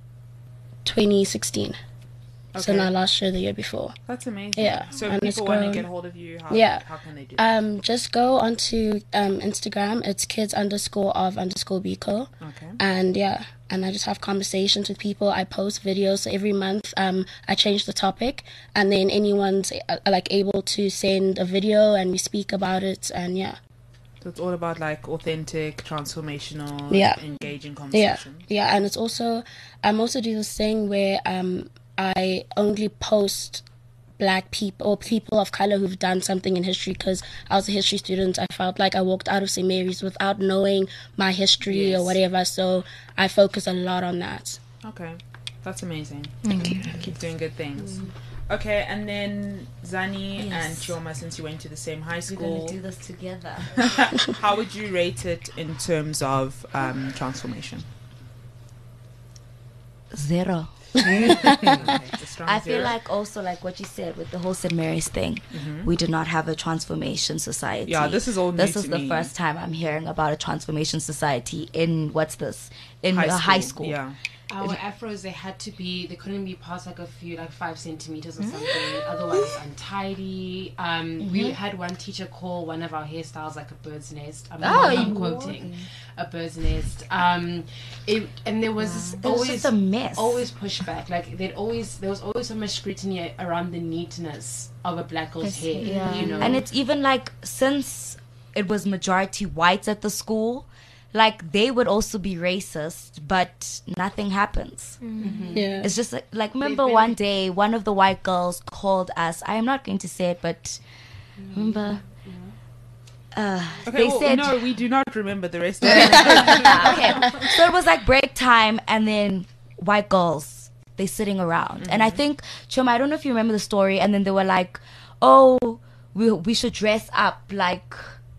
Speaker 7: twenty sixteen. So
Speaker 4: Okay.
Speaker 7: not last year, the year before.
Speaker 4: That's amazing.
Speaker 7: Yeah,
Speaker 4: So if
Speaker 7: and it's
Speaker 4: people want to
Speaker 7: grown.
Speaker 4: get hold of you, how,
Speaker 7: Yeah.
Speaker 4: how can they do that?
Speaker 7: Um, just go onto um, Instagram. It's kids underscore of underscore Biko.
Speaker 4: Okay.
Speaker 7: And yeah, and I just have conversations with people. I post videos. So every month um, I change the topic, and then anyone's uh, like able to send a video and we speak about it. And yeah,
Speaker 4: So it's all about like authentic, transformational,
Speaker 7: Yeah.
Speaker 4: engaging
Speaker 7: yeah,
Speaker 4: conversation.
Speaker 7: yeah. And it's also, I'm also do this thing where um, I only post black people or people of color who've done something in history, because I was a history student. I felt like I walked out of Saint Mary's without knowing my history
Speaker 4: Yes.
Speaker 7: or whatever, so I focus a lot on that.
Speaker 4: Okay. That's amazing.
Speaker 7: Thank you.
Speaker 4: Keep doing good things. Okay, and then Zani
Speaker 5: Yes.
Speaker 4: and Chioma, since you went to the same high
Speaker 5: We're gonna
Speaker 4: school,
Speaker 5: do this together.
Speaker 4: how would you rate it in terms of um, transformation?
Speaker 5: Zero.
Speaker 4: It's a strong
Speaker 5: I feel
Speaker 4: zero.
Speaker 5: like also like what you said with the whole Saint Mary's thing, we do not have a transformation society.
Speaker 4: Yeah, this is all new
Speaker 5: This
Speaker 4: to
Speaker 5: is the
Speaker 4: me.
Speaker 5: first time I'm hearing about a transformation society in what's this in
Speaker 4: high
Speaker 5: a
Speaker 4: school.
Speaker 5: high school.
Speaker 4: Yeah.
Speaker 9: Our afros, they had to be, they couldn't be past like a few, like five centimeters or something. Otherwise, untidy. Um, We had one teacher call one of our hairstyles like a bird's nest. I'm,
Speaker 5: Oh,
Speaker 9: I'm
Speaker 5: you-
Speaker 9: quoting a bird's nest. Um, it, and there was
Speaker 5: It was
Speaker 9: always
Speaker 5: just a mess.
Speaker 9: always pushback. Like they'd always, there was always so much scrutiny around the neatness of a black girl's hair.
Speaker 5: Yeah.
Speaker 9: You know,
Speaker 5: And it's even like since it was majority whites at the school, like they would also be racist, but nothing happens.
Speaker 7: Yeah.
Speaker 5: It's just like, like remember
Speaker 9: been-
Speaker 5: one day one of the white girls called us. I am not going to say it, but remember. Uh,
Speaker 4: Okay,
Speaker 5: they
Speaker 4: well,
Speaker 5: said
Speaker 4: no, we do not remember the rest of it.
Speaker 5: okay, so it was like break time, and then white girls they sitting around, and I think Chuma, I don't know if you remember the story, and then they were like, "Oh, we we should dress up like."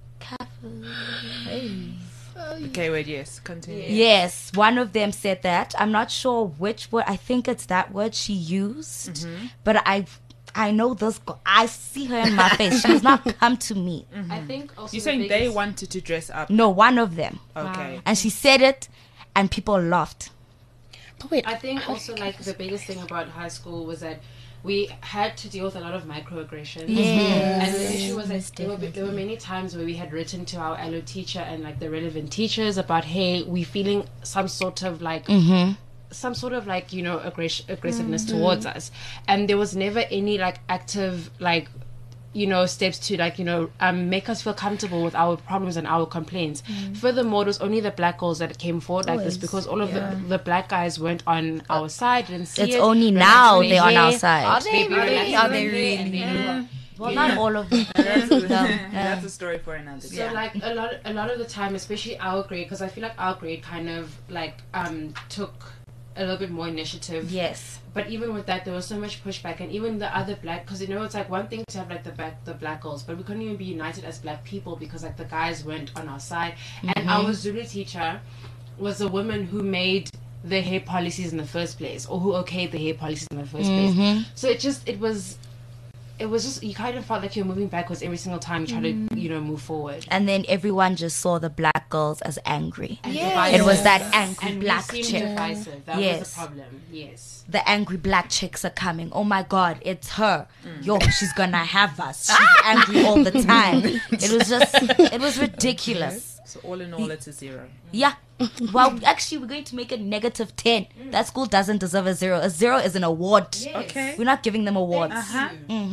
Speaker 4: Okay, wait, yes, continue.
Speaker 5: Yes, one of them said that. I'm not sure which word. I think it's that word she used, but I. I know this girl. I see her in my face. She has not come to me.
Speaker 9: I think also
Speaker 4: You're
Speaker 9: the
Speaker 4: saying they
Speaker 9: biggest-
Speaker 4: wanted to dress up.
Speaker 5: No, one of them.
Speaker 4: Okay.
Speaker 5: And she said it, and people laughed.
Speaker 7: But wait,
Speaker 9: I think also like the biggest thing about high school was that we had to deal with a lot of microaggressions.
Speaker 5: Yes.
Speaker 9: And the issue was that there were, there were many times where we had written to our L O teacher and like the relevant teachers about, hey, we feeling some sort of like some sort of like, you know, aggress- aggressiveness towards us. And there was never any like active like you know, steps to like, you know, um, make us feel comfortable with our problems and our complaints. Furthermore, it was only the black girls that came forward like this because all of the, the black guys weren't on our side, didn't see
Speaker 5: It's
Speaker 9: it.
Speaker 5: only now
Speaker 9: relaxed
Speaker 5: they're on
Speaker 9: their
Speaker 5: our
Speaker 9: hair.
Speaker 5: side.
Speaker 8: Are they
Speaker 9: They
Speaker 8: really?
Speaker 9: relaxed
Speaker 8: Are
Speaker 9: their
Speaker 8: they
Speaker 9: hair and
Speaker 8: really?
Speaker 9: they were-
Speaker 5: Well, not all of them.
Speaker 4: That's a story for another day.
Speaker 9: So like a lot, a lot of the time, especially our grade, because I feel like our grade kind of like um took a little bit more initiative.
Speaker 5: Yes.
Speaker 9: But even with that, there was so much pushback, and even the other black, because you know it's like one thing to have like the black the black girls, but we couldn't even be united as black people because like the guys weren't on our side. And our Zulu teacher was a woman who made the hair policies in the first place, or who okayed the hair policies in the 1st place. So it just it was. It was just, you kind of felt like you're moving backwards every single time you try to, you know, move forward.
Speaker 5: And then everyone just saw the black girls as angry.
Speaker 9: And
Speaker 8: Yes.
Speaker 9: divisive.
Speaker 5: It was that angry
Speaker 9: and
Speaker 5: black
Speaker 9: we seemed
Speaker 5: chick.
Speaker 9: divisive. That
Speaker 5: Yes.
Speaker 9: was the problem. Yes.
Speaker 5: The angry black chicks are coming. Oh my god, it's her. Yo, she's gonna have us. She's angry all the time. It was just, it was ridiculous.
Speaker 4: So all in all, it's a zero.
Speaker 5: Yeah. Well, actually, we're going to make it negative ten. That school doesn't deserve a zero. A zero is an award.
Speaker 4: Okay.
Speaker 5: We're not giving them awards.
Speaker 4: Uh-huh.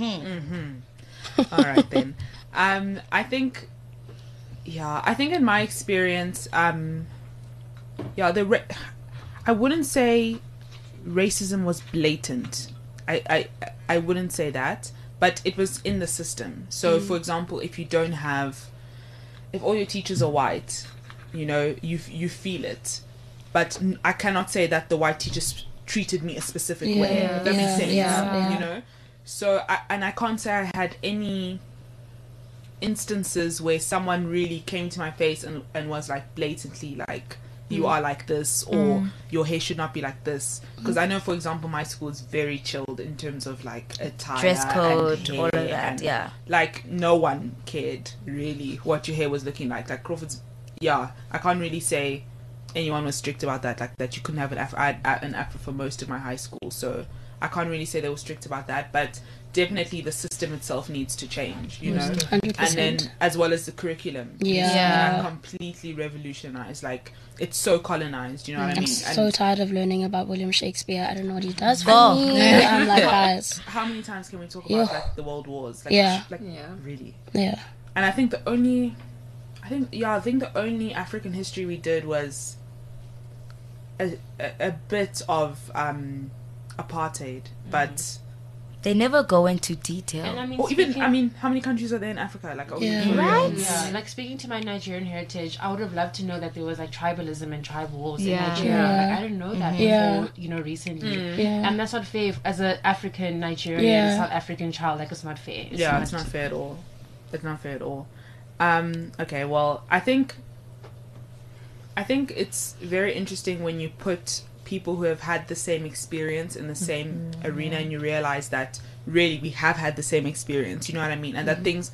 Speaker 4: All right then. Um, I think, yeah, I think in my experience, um, yeah, the ra- I wouldn't say racism was blatant. I, I, I wouldn't say that, but it was in the system. So, for example, if you don't have, if all your teachers are white, you know, you you feel it, but n- I cannot say that the white teachers treated me a specific way.
Speaker 7: Yeah,
Speaker 4: That makes
Speaker 7: yeah,
Speaker 4: sense,
Speaker 7: yeah, yeah.
Speaker 4: you know. So, I, and I can't say I had any instances where someone really came to my face and, and was like blatantly like, you are like this, or your hair should not be like this. Because I know, for example, my school is very chilled in terms of like attire,
Speaker 5: Dress
Speaker 4: and
Speaker 5: code,
Speaker 4: hair
Speaker 5: all of that,
Speaker 4: and,
Speaker 5: yeah.
Speaker 4: Like no one cared really what your hair was looking like. Like Crawford's, yeah, I can't really say anyone was strict about that. Like that you couldn't have an afro. I had an afro for most of my high school, so I can't really say they were strict about that. But definitely the system itself needs to change, you know.
Speaker 7: one hundred
Speaker 4: And then
Speaker 7: percent.
Speaker 4: as well as the curriculum,
Speaker 7: Yeah.
Speaker 4: It's
Speaker 8: Yeah.
Speaker 4: like completely revolutionized. Like it's so colonized, you know what I
Speaker 7: I'm
Speaker 4: mean?
Speaker 7: so
Speaker 4: And
Speaker 7: tired of learning about William Shakespeare. I don't know what he does for
Speaker 5: Go.
Speaker 7: me. I'm like, guys,
Speaker 4: how many times can we talk
Speaker 7: Yeah.
Speaker 4: about like the world wars? Like,
Speaker 7: Yeah.
Speaker 4: like
Speaker 6: Yeah.
Speaker 4: really.
Speaker 7: yeah.
Speaker 4: And I think the only, I think yeah, I think the only African history we did was a a, a bit of um apartheid, but
Speaker 5: They never go into detail.
Speaker 9: And I mean,
Speaker 4: or even
Speaker 9: speaking-
Speaker 4: I mean, how many countries are there in Africa? Like, are we
Speaker 7: Yeah.
Speaker 4: for real?
Speaker 5: Right?
Speaker 9: Yeah, like speaking to my Nigerian heritage, I would have loved to know that there was like tribalism and tribe wars
Speaker 8: Yeah.
Speaker 9: in Nigeria.
Speaker 7: Yeah.
Speaker 9: Like I didn't know that
Speaker 7: Yeah.
Speaker 9: before, you know, recently.
Speaker 7: Yeah.
Speaker 9: And that's not fair if- as an African Nigerian,
Speaker 7: Yeah.
Speaker 9: South African child. Like it's not fair. It's
Speaker 4: Yeah, it's not fair at all. It's not fair at all. Um, okay, well, I think I think it's very interesting when you put people who have had the same experience in the same mm-hmm. arena, and you realize that really we have had the same experience, you know what I mean? And mm-hmm. that things,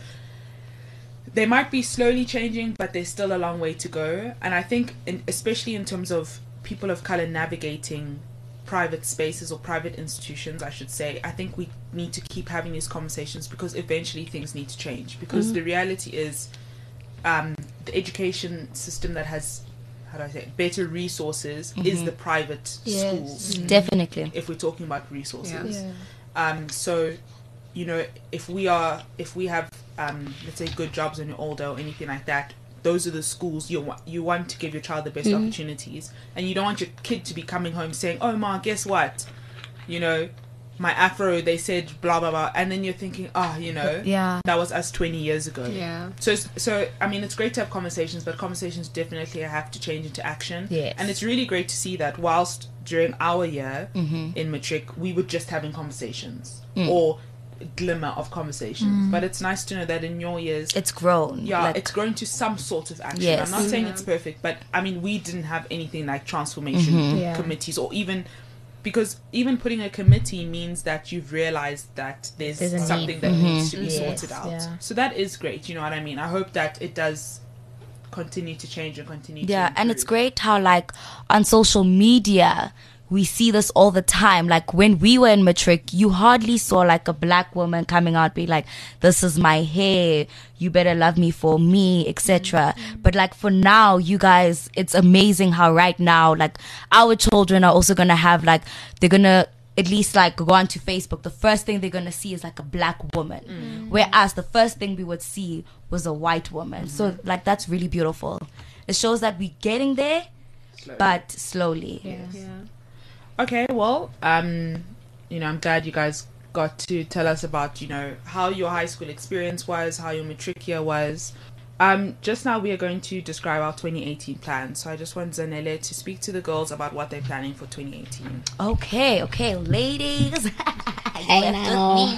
Speaker 4: they might be slowly changing, but there's still a long way to go. And I think, in, especially in terms of people of color navigating private spaces or private institutions, I should say, I think we need to keep having these conversations, because eventually things need to change. Because mm-hmm. the reality is, um, the education system that has, how do I say it, better resources mm-hmm. is the private
Speaker 5: yes.
Speaker 4: schools.
Speaker 5: Mm-hmm. Definitely.
Speaker 4: If we're talking about resources.
Speaker 6: Yeah.
Speaker 4: Um, so, you know, if we are, if we have, um, let's say, good jobs when you're older or anything like that, those are the schools you want. You want to give your child the best mm-hmm. opportunities, and you don't want your kid to be coming home saying, "Oh, ma, guess what? You know, my afro, they said blah blah blah," and then you're thinking, "Oh, you know,
Speaker 8: yeah,
Speaker 4: that was us twenty years ago."
Speaker 6: Yeah.
Speaker 4: So, so I mean, it's great to have conversations, but conversations definitely have to change into action.
Speaker 8: Yes.
Speaker 4: And it's really great to see that whilst during our year
Speaker 5: mm-hmm.
Speaker 4: in matric, we were just having conversations
Speaker 5: mm.
Speaker 4: or glimmer of conversations, mm. but it's nice to know that in your years
Speaker 5: it's grown.
Speaker 4: Yeah,
Speaker 5: like,
Speaker 4: it's grown to some sort of action.
Speaker 5: Yes.
Speaker 4: I'm not saying
Speaker 6: Yeah.
Speaker 4: it's perfect, but I mean, we didn't have anything like transformation
Speaker 5: Mm-hmm.
Speaker 8: Yeah.
Speaker 4: committees, or even because even putting a committee means that you've realized that there's,
Speaker 8: There's a need.
Speaker 4: something that
Speaker 5: Mhm.
Speaker 4: needs to be
Speaker 8: Yes,
Speaker 4: sorted out.
Speaker 8: yeah.
Speaker 4: So that is great. You know what I mean? I hope that it does continue to change and continue to
Speaker 5: yeah, and it's
Speaker 4: improve.
Speaker 5: great how like on social media we see this all the time. Like when we were in matric, you hardly saw like a black woman coming out be like, "This is my hair, you better love me for me," etc. Mm-hmm. But like for now, you guys, it's amazing how right now like our children are also gonna have like, they're gonna at least like go onto Facebook, the first thing they're gonna see is like a black woman, mm-hmm. whereas the first thing we would see was a white woman. Mm-hmm. So like that's really beautiful. It shows that we're getting there,
Speaker 4: Slowly.
Speaker 5: but slowly.
Speaker 6: Yeah. yeah.
Speaker 4: Okay, well, um, you know, I'm glad you guys got to tell us about, you know, how your high school experience was, how your matric year was. Um, just now we are going to describe our twenty eighteen plans. So I just want Zanele to speak to the girls about what they're planning for twenty eighteen.
Speaker 5: Okay, okay, ladies.
Speaker 7: Hey now.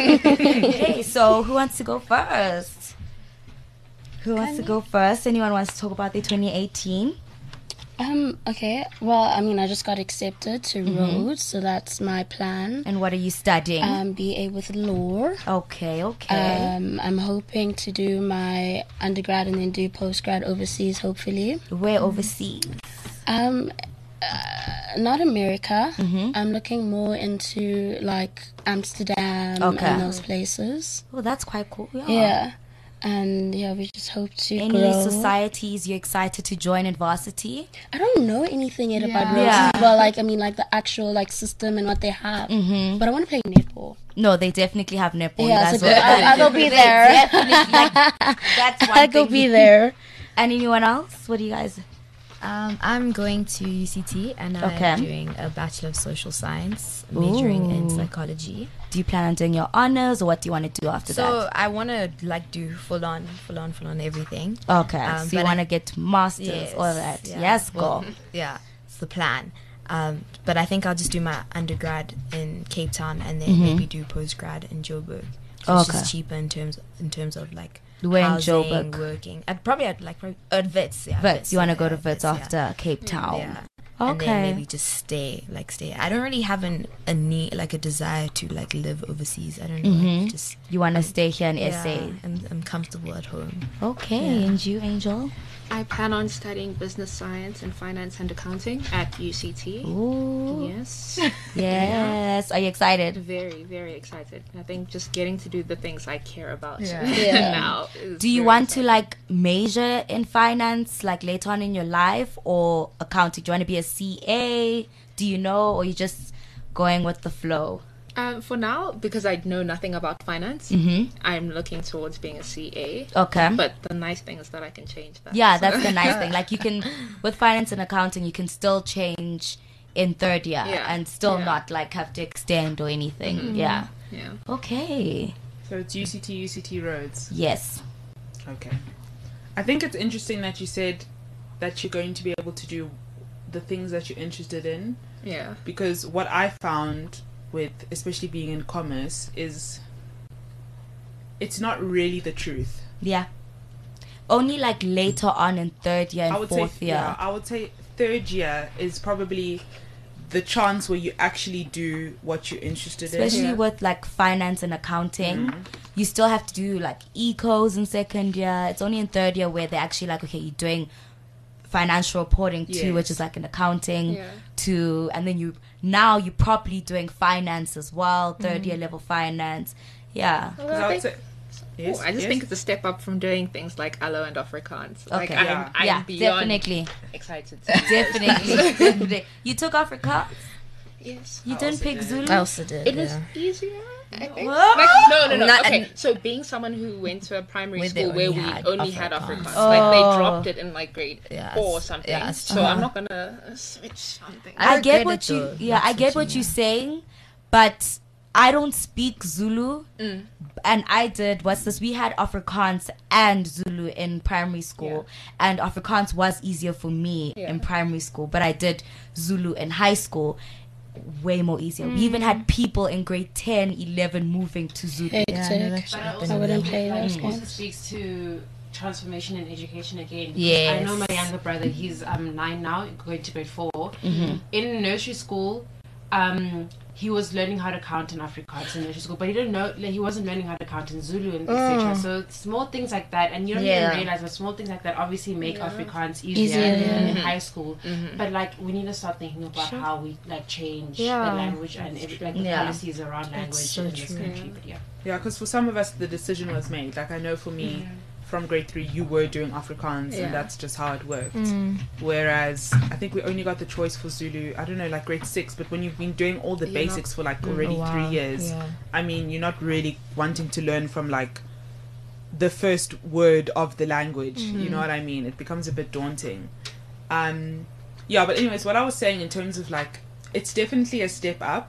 Speaker 5: Okay, so who wants to go first? Who wants to go first? Anyone wants to talk about their twenty eighteen?
Speaker 7: Um, okay. Well, I mean, I just got accepted to
Speaker 5: Mm-hmm.
Speaker 7: Rhodes, so that's my plan.
Speaker 5: And what are you studying?
Speaker 7: Um, B A with law.
Speaker 5: okay, okay.
Speaker 7: Um, I'm hoping to do my undergrad and then do postgrad overseas, hopefully.
Speaker 5: Where overseas?
Speaker 7: Um, uh, not America.
Speaker 5: Mm-hmm.
Speaker 7: I'm looking more into like Amsterdam
Speaker 5: Okay.
Speaker 7: and those places.
Speaker 5: Oh, that's quite cool. Yeah.
Speaker 7: Yeah. And yeah, we just hope to
Speaker 5: Any
Speaker 7: grow.
Speaker 5: societies you're excited to join in varsity?
Speaker 7: I don't know anything yet about
Speaker 8: Yeah.
Speaker 7: Rhodes.
Speaker 5: Yeah.
Speaker 7: Well, like I mean, like the actual like system and what they have.
Speaker 5: Mm-hmm.
Speaker 7: But I want to play netball.
Speaker 5: No, they definitely have netball.
Speaker 7: Yeah,
Speaker 5: That's
Speaker 7: so
Speaker 5: what-
Speaker 7: I'll, I'll go be
Speaker 5: They
Speaker 7: there.
Speaker 5: definitely, like, that's one
Speaker 7: I'll go
Speaker 5: thing.
Speaker 7: be there.
Speaker 5: And anyone else? What do you guys?
Speaker 8: Um, I'm going to U C T and
Speaker 5: Okay.
Speaker 8: I'm doing a Bachelor of Social Science, majoring in
Speaker 5: Ooh.
Speaker 8: psychology.
Speaker 5: Do you plan on doing your honors, or what do you want to do after
Speaker 8: So I want to like do full on, full on, full on everything.
Speaker 5: that? Okay,
Speaker 8: um,
Speaker 5: so you
Speaker 8: but
Speaker 5: want to
Speaker 8: I-
Speaker 5: get masters,
Speaker 8: Yes,
Speaker 5: all that.
Speaker 8: yeah.
Speaker 5: Yes,
Speaker 8: Well,
Speaker 5: go.
Speaker 8: yeah, it's the plan. Um, but I think I'll just do my undergrad in Cape Town and then
Speaker 5: Mhm.
Speaker 8: maybe do postgrad in Joburg. So it's
Speaker 5: Okay.
Speaker 8: just cheaper in terms in terms of like
Speaker 5: Where in
Speaker 8: housing,
Speaker 5: Joburg?
Speaker 8: working. I'd probably at like probably, at Wits. Yeah,
Speaker 5: Wits, you want to
Speaker 8: yeah,
Speaker 5: go to
Speaker 8: yeah,
Speaker 5: Wits
Speaker 8: yeah.
Speaker 5: after Cape Town.
Speaker 8: Yeah. And then
Speaker 5: Okay.
Speaker 8: maybe just stay, like stay. I don't really have an, a need, like a desire to like live overseas. I don't know.
Speaker 5: Mhm.
Speaker 8: Like, just
Speaker 5: You want to stay here in
Speaker 8: yeah,
Speaker 5: S A.
Speaker 8: I'm, I'm comfortable at home.
Speaker 5: Okay,
Speaker 8: Yeah.
Speaker 5: and you, Angel?
Speaker 6: I plan on studying business science and finance and accounting at U C T.
Speaker 5: Ooh.
Speaker 6: Yes.
Speaker 5: Yes. Are you excited?
Speaker 6: Very, very excited. I think just getting to do the things I care about
Speaker 8: Yeah.
Speaker 7: Yeah.
Speaker 6: now. Is
Speaker 5: Do you
Speaker 6: very
Speaker 5: want to
Speaker 6: exciting.
Speaker 5: like major in finance like later on in your life, or accounting? Do you want to be a C A? Do you know, or you just going with the flow?
Speaker 6: Um, for now, because I know nothing about finance,
Speaker 5: Mm-hmm.
Speaker 6: I'm looking towards being a C A.
Speaker 5: Okay.
Speaker 6: But the nice thing is that I can change that.
Speaker 5: Yeah,
Speaker 6: so-
Speaker 5: that's the nice thing. Like you can, with finance and accounting, you can still change in third year
Speaker 6: Yeah.
Speaker 5: and still
Speaker 6: Yeah.
Speaker 5: not like have to extend or anything. Yeah.
Speaker 6: Yeah.
Speaker 5: Okay.
Speaker 4: So it's U C T, U C T Roads.
Speaker 5: Yes.
Speaker 4: Okay. I think it's interesting that you said that you're going to be able to do the things that you're interested in,
Speaker 6: Yeah.
Speaker 4: because what I found with, especially being in commerce, is it's not really the truth.
Speaker 5: Yeah. Only like later on in third year
Speaker 4: I
Speaker 5: and
Speaker 4: would
Speaker 5: fourth
Speaker 4: say,
Speaker 5: year.
Speaker 4: yeah, I would say third year is probably the chance where you actually do what you're interested
Speaker 5: Especially
Speaker 4: in.
Speaker 5: yeah. with like finance and accounting, mm. you still have to do like ecos in second year. It's only in third year where they're actually like, okay, you're doing financial reporting too, yes. which is like an accounting
Speaker 6: yeah.
Speaker 5: too, and then you now you're properly doing finance as well, third mm. year level finance. Yeah.
Speaker 6: Well, I, think, yes, oh, I just yes. think it's a step up from doing things like A L O and Afrikaans. Like,
Speaker 5: okay.
Speaker 6: I'm,
Speaker 5: Yeah,
Speaker 6: I'm
Speaker 5: yeah
Speaker 6: beyond
Speaker 5: definitely.
Speaker 6: excited.
Speaker 5: Definitely. Definitely. You took Afrikaans?
Speaker 6: Yes.
Speaker 5: You I didn't pick
Speaker 8: did.
Speaker 5: Zulu?
Speaker 8: I also did.
Speaker 6: It
Speaker 8: yeah.
Speaker 6: was easier. I think.
Speaker 5: What?
Speaker 6: Like, no, no, no.
Speaker 8: Not,
Speaker 6: okay, so being someone who went to a primary
Speaker 8: where
Speaker 6: school where we
Speaker 8: had
Speaker 6: only
Speaker 8: Afrikaans.
Speaker 6: had Afrikaans,
Speaker 5: Oh.
Speaker 6: like they dropped it in like grade
Speaker 8: Yes.
Speaker 6: four or something.
Speaker 8: Yes.
Speaker 6: So
Speaker 5: Uh-huh.
Speaker 6: I'm not gonna switch something.
Speaker 5: I,
Speaker 8: I
Speaker 5: get
Speaker 8: regret
Speaker 5: what
Speaker 8: it
Speaker 5: you
Speaker 8: though,
Speaker 5: yeah,
Speaker 8: not
Speaker 5: I get what
Speaker 8: switching,
Speaker 5: you're
Speaker 8: yeah.
Speaker 5: saying, but I don't speak Zulu.
Speaker 6: Mm.
Speaker 5: And I did what's this? We had Afrikaans and Zulu in primary school, yeah. and Afrikaans was easier for me
Speaker 6: yeah.
Speaker 5: in primary school, but I did Zulu in high school. Way more easier.
Speaker 6: Mm.
Speaker 5: We even had people in grade ten, eleven moving to Zulu.
Speaker 7: Hectic.
Speaker 8: Yeah, no, that should
Speaker 7: I,
Speaker 8: have
Speaker 7: also,
Speaker 8: been
Speaker 7: I wouldn't play
Speaker 9: That
Speaker 7: those
Speaker 9: also
Speaker 7: games.
Speaker 9: speaks to transformation in education again. because
Speaker 8: Yes.
Speaker 9: I know my younger brother, he's um nine now, going to grade four.
Speaker 5: Mm-hmm.
Speaker 9: In nursery school, um, he was learning how to count in Afrikaans in nursery school, but he didn't know, like, he wasn't learning how to count in Zulu and et cetera. So small things like that, and you don't
Speaker 5: Yeah.
Speaker 9: even realize, but small things like that obviously make
Speaker 6: Yeah.
Speaker 9: Afrikaans easier,
Speaker 7: Easier,
Speaker 9: in,
Speaker 7: yeah.
Speaker 9: in high school.
Speaker 6: Mhm.
Speaker 9: But like, we need to start thinking about
Speaker 8: Sure.
Speaker 9: how we like change
Speaker 8: Yeah.
Speaker 9: the language and every, like the
Speaker 5: Yeah.
Speaker 9: policies around language
Speaker 8: so
Speaker 9: in this
Speaker 8: true.
Speaker 9: country. But yeah.
Speaker 4: Yeah, because for some of us, the decision was made. Like, I know for me, from grade three, you were doing Afrikaans,
Speaker 6: Yeah.
Speaker 4: and that's just how it worked.
Speaker 8: Mm.
Speaker 4: Whereas, I think we only got the choice for Zulu, I don't know, like grade six, but when you've been doing all the
Speaker 6: You're
Speaker 4: basics
Speaker 6: not-
Speaker 4: for like
Speaker 6: Mm.
Speaker 4: already
Speaker 8: Oh, wow.
Speaker 4: three years,
Speaker 8: Yeah.
Speaker 4: I mean, you're not really wanting to learn from like the first word of the language. You know what I mean? It becomes a bit daunting. Um, yeah, but anyways, what I was saying in terms of like, it's definitely a step up.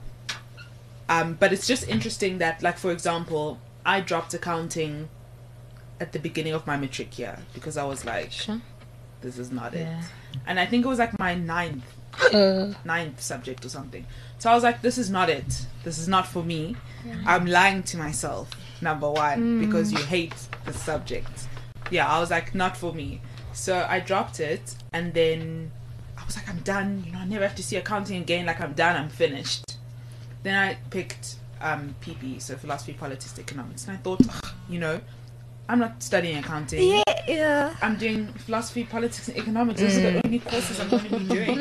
Speaker 4: Um, but it's just interesting that, like, for example, I dropped accounting at the beginning of my matric year because I was like,
Speaker 8: Sure.
Speaker 4: this is not
Speaker 8: Yeah.
Speaker 4: it. And I think it was like my ninth
Speaker 7: Uh,
Speaker 4: ninth subject or something. So I was like, this is not it. This is not for me. I'm lying to myself, number one, because you hate the subject. Yeah, I was like, not for me. So I dropped it, and then I was like, I'm done. You know, I never have to see accounting again. Like, I'm done. I'm finished. Then I picked um, P P, so philosophy, politics, economics, and I thought, ugh, you know, I'm not studying accounting.
Speaker 8: Yeah, yeah.
Speaker 4: I'm doing philosophy, politics, and economics. Those are the only courses I'm going to be doing.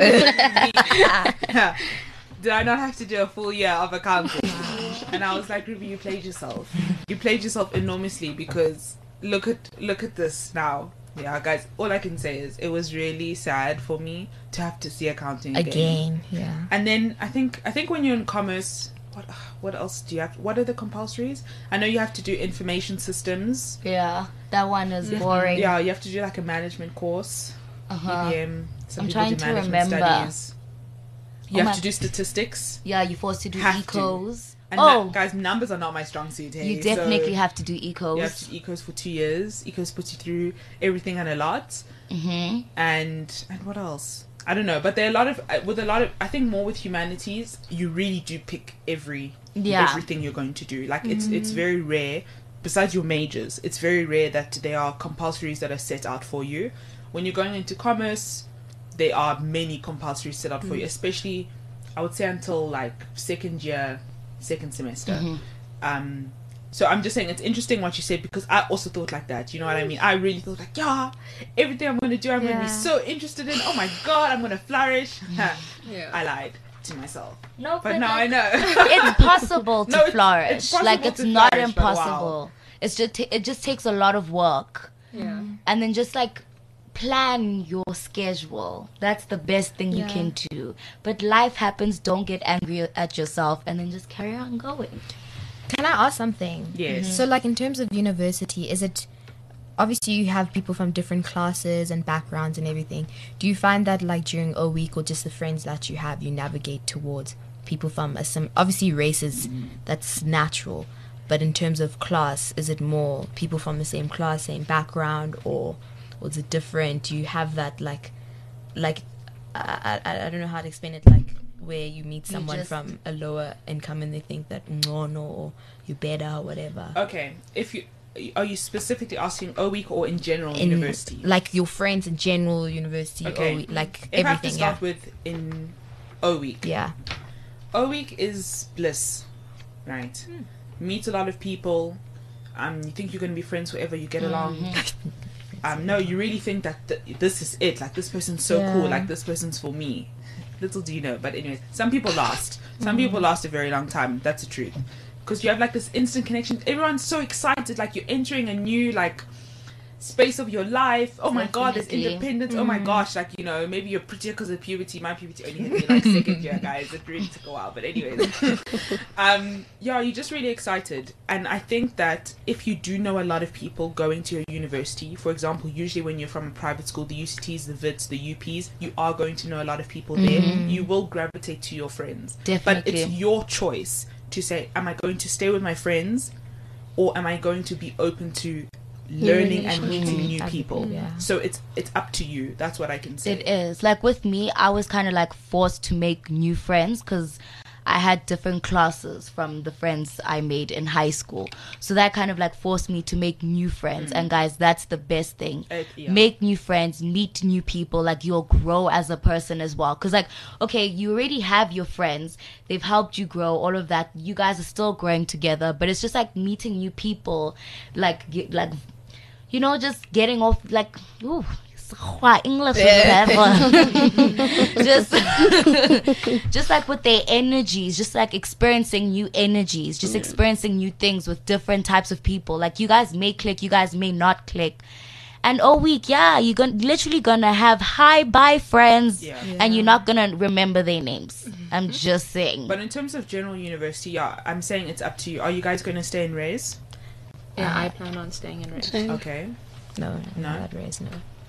Speaker 4: Did I not have to do a full year of accounting? And I was like, Ruby, you played yourself. You played yourself enormously because look at look at this now. Yeah, guys, all I can say is it was really sad for me to have to see accounting again.
Speaker 8: Again, yeah.
Speaker 4: And then I think I think when you're in commerce, what what else do you have? What are the compulsories? I know you have to do information systems.
Speaker 5: Yeah, that one is boring.
Speaker 4: Yeah, you have to do like a management course.
Speaker 5: Uh-huh.
Speaker 4: E B M. Some
Speaker 5: I'm
Speaker 4: people
Speaker 5: trying
Speaker 4: do
Speaker 5: to
Speaker 4: management
Speaker 5: remember.
Speaker 4: studies. You
Speaker 5: Oh
Speaker 4: have
Speaker 5: my-
Speaker 4: to do statistics.
Speaker 5: Yeah, you're forced to do
Speaker 4: Have to.
Speaker 5: ecos.
Speaker 4: And
Speaker 5: Oh,
Speaker 4: that, guys, numbers are not my strong suit. Hey?
Speaker 5: you definitely
Speaker 4: so
Speaker 5: have to do ecos.
Speaker 4: You have to do ecos for two years. Ecos puts you through everything and a lot.
Speaker 5: Mm-hmm.
Speaker 4: And and what else? I don't know, but there are a lot of uh, with a lot of I think more with humanities, you really do pick every
Speaker 5: Yeah.
Speaker 4: everything you're going to do. Like it's it's very rare. Besides your majors, it's very rare that there are compulsories that are set out for you. When you're going into commerce, there are many compulsories set out for you, especially I would say until like second year, second semester. Um, so I'm just saying it's interesting what you said because I also thought like that. You know what I mean? I really thought like, yeah, everything I'm going to do, I'm going to be
Speaker 8: Yeah.
Speaker 4: so interested in. Oh my god, I'm going to flourish.
Speaker 6: Yeah.
Speaker 4: I lied to myself,
Speaker 5: No,
Speaker 4: but now I
Speaker 5: like,
Speaker 4: know.
Speaker 5: it's possible to
Speaker 4: No, it's-
Speaker 5: flourish.
Speaker 4: it's possible
Speaker 5: like it's
Speaker 4: to
Speaker 5: not
Speaker 4: flourish, but wow.
Speaker 5: impossible. It's just ta- it just takes a lot of work,
Speaker 6: Yeah.
Speaker 5: and then just like plan your schedule. That's the best thing you
Speaker 8: Yeah.
Speaker 5: can do. But life happens. Don't get angry at yourself, and then just carry on going.
Speaker 8: Can I ask something?
Speaker 4: Yes.
Speaker 8: So, like, in terms of university, is it obviously you have people from different classes and backgrounds and everything? Do you find that, like, during a week or just the friends that you have, you navigate towards people from a sim? Obviously, races, that's natural. But in terms of class, is it more people from the same class, same background, or, or is it different? Do you have that, like, like I, I, I don't know how to explain it, like, where you meet
Speaker 5: You
Speaker 8: someone
Speaker 5: just-
Speaker 8: from a lower income and they think that no, no, or you're better or whatever.
Speaker 4: Okay, if you are you specifically asking O week or in general
Speaker 8: In,
Speaker 4: university?
Speaker 8: like your friends in general, university,
Speaker 4: Okay.
Speaker 8: or like
Speaker 4: If I have to
Speaker 8: everything.
Speaker 4: start
Speaker 8: Yeah.
Speaker 4: with in O week.
Speaker 8: Yeah.
Speaker 4: O week is bliss, right? Meet a lot of people. Um, you think you're going to be friends forever. You get along. Um, no, you really think that th- this is it. Like, this person's so
Speaker 8: Yeah.
Speaker 4: cool. Like, this person's for me. Little do you know. But anyways, some people last. Some people last a very long time. That's the truth. Because you have like this instant connection. Everyone's so excited. Like, you're entering a new like space of your life. Oh my god, there's
Speaker 5: Definitely.
Speaker 4: independence. Oh my gosh, like, you know, maybe you're prettier because of puberty. My puberty only hit me like second year, guys. It really took a while, but anyways, um, yeah, you're just really excited. And I think that if you do know a lot of people going to your university, for example, usually when you're from a private school, the U C Ts, the V I Ts, the U Ps, you are going to know a lot of people there. You will gravitate to your friends. But
Speaker 5: Definitely.
Speaker 4: it's your choice to say, am I going to stay with my friends, or am I going to be open to learning and meeting new
Speaker 8: Other
Speaker 4: people?
Speaker 8: people, yeah.
Speaker 4: So it's it's up to you. That's what I can say.
Speaker 5: It is. Like with me, I was kind of like forced to make new friends because I had different classes from the friends I made in high school. So that kind of like forced me to make new friends. And guys, that's the best thing.
Speaker 4: It- yeah.
Speaker 5: Make new friends, meet new people. Like, you'll grow as a person as well. Because like, okay, you already have your friends. They've helped you grow, all of that. You guys are still growing together. But it's just like meeting new people. Like, get, like, you know, just getting off, like, ooh, English is better. just, just like with their energies, just like experiencing new energies, just experiencing new things with different types of people. Like, you guys may click, you guys may not click. And all week, yeah, you're gonna, literally gonna have hi, bye friends,
Speaker 4: Yeah.
Speaker 5: and you're not gonna remember their names. I'm just saying.
Speaker 4: But in terms of general university, yeah, I'm saying it's up to you. Are you guys going to stay in Rays?
Speaker 6: Yeah, I plan on staying in Red.
Speaker 7: Same.
Speaker 4: Okay.
Speaker 8: No,
Speaker 4: No?
Speaker 8: no, that raise no.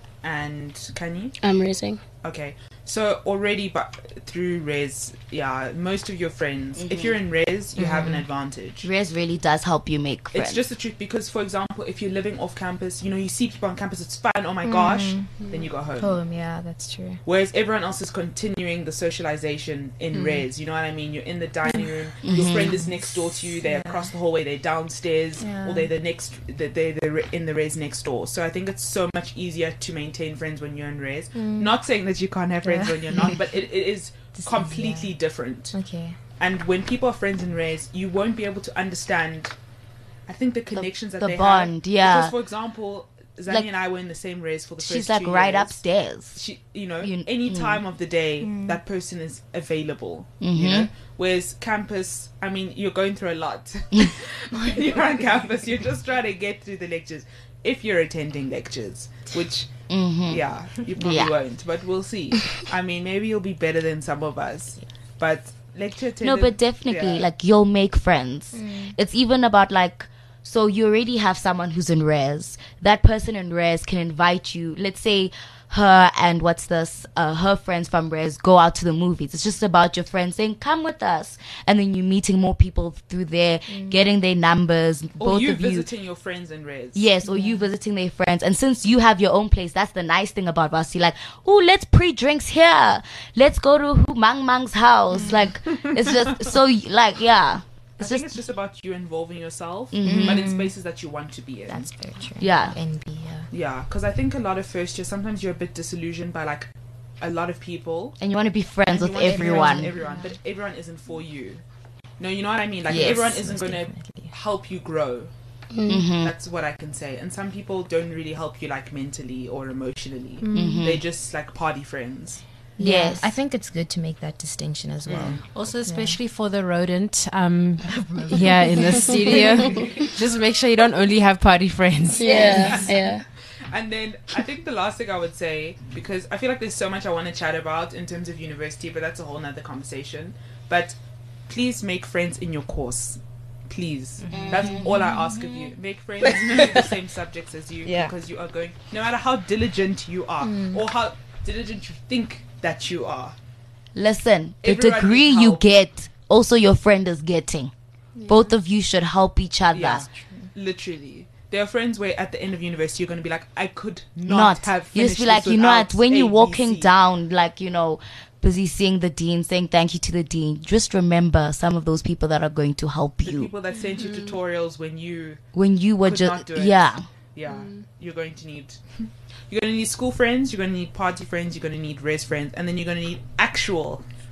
Speaker 4: And Kanye?
Speaker 7: I'm raising.
Speaker 4: Okay. So already, but through Res, yeah, most of your friends, if you're in Res, you have an advantage.
Speaker 5: Res really does help you make friends.
Speaker 4: It's just the truth, because, for example, if you're living off campus, you know, you see people on campus, it's fun, oh my gosh, then you go home.
Speaker 8: Home, yeah, that's true.
Speaker 4: Whereas everyone else is continuing the socialization in res, you know what I mean? You're in the dining room, your friend is next door to you, they're across the hallway, they're downstairs,
Speaker 8: Yeah.
Speaker 4: or they're the next, they're, they're the- in the res next door. So I think it's so much easier to maintain friends when you're in res. Not saying that you can't have friends
Speaker 8: Yeah.
Speaker 4: when you're not, but it, it is
Speaker 8: This is,
Speaker 4: completely
Speaker 8: yeah.
Speaker 4: different.
Speaker 8: Okay.
Speaker 4: And when people are friends in res, you won't be able to understand, I think, the connections that
Speaker 5: the
Speaker 4: they
Speaker 5: bond,
Speaker 4: have.
Speaker 5: yeah.
Speaker 4: Because, for example, Zani
Speaker 5: Like,
Speaker 4: and I were in the same res for the first
Speaker 5: She's like
Speaker 4: two
Speaker 5: right
Speaker 4: years.
Speaker 5: upstairs.
Speaker 4: She, you know,
Speaker 5: You-
Speaker 4: any
Speaker 5: mm.
Speaker 4: time of the day, that person is available. You
Speaker 5: Mhm.
Speaker 4: know, whereas campus, I mean, you're going through a lot. When you're on campus, you're just trying to get through the lectures. If you're attending lectures, which,
Speaker 5: Mhm.
Speaker 4: yeah, you probably
Speaker 5: Yeah.
Speaker 4: won't, but we'll see. I mean, maybe you'll be better than some of us, but lecture attendance.
Speaker 5: No, but definitely,
Speaker 4: yeah.
Speaker 5: like, you'll make friends. It's even about like, so you already have someone who's in res. That person in res can invite you. Let's say her and what's this, uh, her friends from res go out to the movies. It's just about your friends saying, "Come with us," and then you're meeting more people through there, getting their numbers.
Speaker 4: or
Speaker 5: both
Speaker 4: you
Speaker 5: of you.
Speaker 4: visiting your friends in res.
Speaker 5: Yes, or you visiting their friends. And since you have your own place, that's the nice thing about Vasi. Like, oh, let's pre-drinks here. Let's go to who Mang Mang's house. Like, it's just so, like, yeah.
Speaker 4: I
Speaker 5: It's
Speaker 4: think
Speaker 5: just,
Speaker 4: it's just about you involving yourself,
Speaker 5: Mhm.
Speaker 4: but in spaces that you want to be in.
Speaker 8: That's very true.
Speaker 5: Yeah.
Speaker 8: N B, yeah.
Speaker 4: Yeah, because I think a lot of first year, sometimes you're a bit disillusioned by like a lot of people.
Speaker 5: and you want to be friends
Speaker 4: and you
Speaker 5: with
Speaker 4: want to be friends
Speaker 5: everyone.
Speaker 4: with everyone, but everyone isn't for you. No, you know what I mean? Like,
Speaker 5: Yes,
Speaker 4: everyone isn't
Speaker 8: most
Speaker 4: going to
Speaker 8: definitely.
Speaker 4: help you grow.
Speaker 5: Mhm.
Speaker 4: That's what I can say. And some people don't really help you like mentally or emotionally.
Speaker 5: Mhm.
Speaker 4: They're just like party friends.
Speaker 5: Yes.
Speaker 8: I think it's good to make that distinction as well.
Speaker 9: Also, especially for the rodent um, here in the studio, just make sure you don't only have party friends.
Speaker 7: Yeah, yeah.
Speaker 4: And then I think the last thing I would say, because I feel like there's so much I want to chat about in terms of university, but that's a whole nother conversation. But please make friends in your course. Please. That's all I ask of you. Make friends with the same subjects as you,
Speaker 9: Yeah.
Speaker 4: because you are going, no matter how diligent you are, or how diligent you think that you are.
Speaker 5: Listen, the
Speaker 4: Everyone
Speaker 5: degree
Speaker 4: needs
Speaker 5: you
Speaker 4: help.
Speaker 5: get, also your friend is getting. Both of you should help each other.
Speaker 4: Yeah, literally. There are friends where at the end of university you're going to be like, I could not,
Speaker 5: Not.
Speaker 4: have
Speaker 5: You just
Speaker 4: finished
Speaker 5: be like,
Speaker 4: this
Speaker 5: you know what,
Speaker 4: without
Speaker 5: when you're
Speaker 4: A, B,
Speaker 5: walking
Speaker 4: C."
Speaker 5: down, like, you know, busy seeing the dean, saying thank you to the dean, just remember some of those people that are going to help
Speaker 4: The
Speaker 5: you.
Speaker 4: people that sent you tutorials when you
Speaker 5: When you were
Speaker 4: could
Speaker 5: just,
Speaker 4: not do it.
Speaker 5: yeah.
Speaker 4: yeah, you're going to need you're going to need school friends, you're going to need party friends, you're going to need res friends, and then you're going to need actual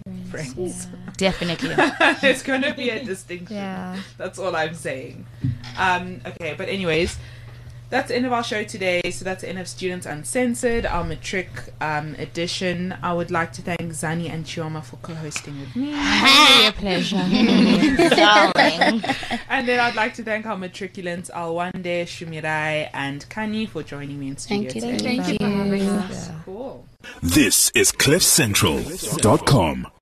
Speaker 4: friends.
Speaker 5: Definitely.
Speaker 4: There's going to be a distinction.
Speaker 8: Yeah.
Speaker 4: That's all I'm saying. Um, okay, but anyways, that's the end of our show today. So that's the end of Students Uncensored, our matric um, edition. I would like to thank Zani and Chioma for co-hosting with me.
Speaker 8: Really a pleasure.
Speaker 5: Darling.
Speaker 4: And then I'd like to thank our matriculants Alwande, Shumirai, and Kani for joining me in studio
Speaker 7: Thank you.
Speaker 4: today.
Speaker 7: Thank you.
Speaker 4: Cool.
Speaker 3: This is cliff central dot com.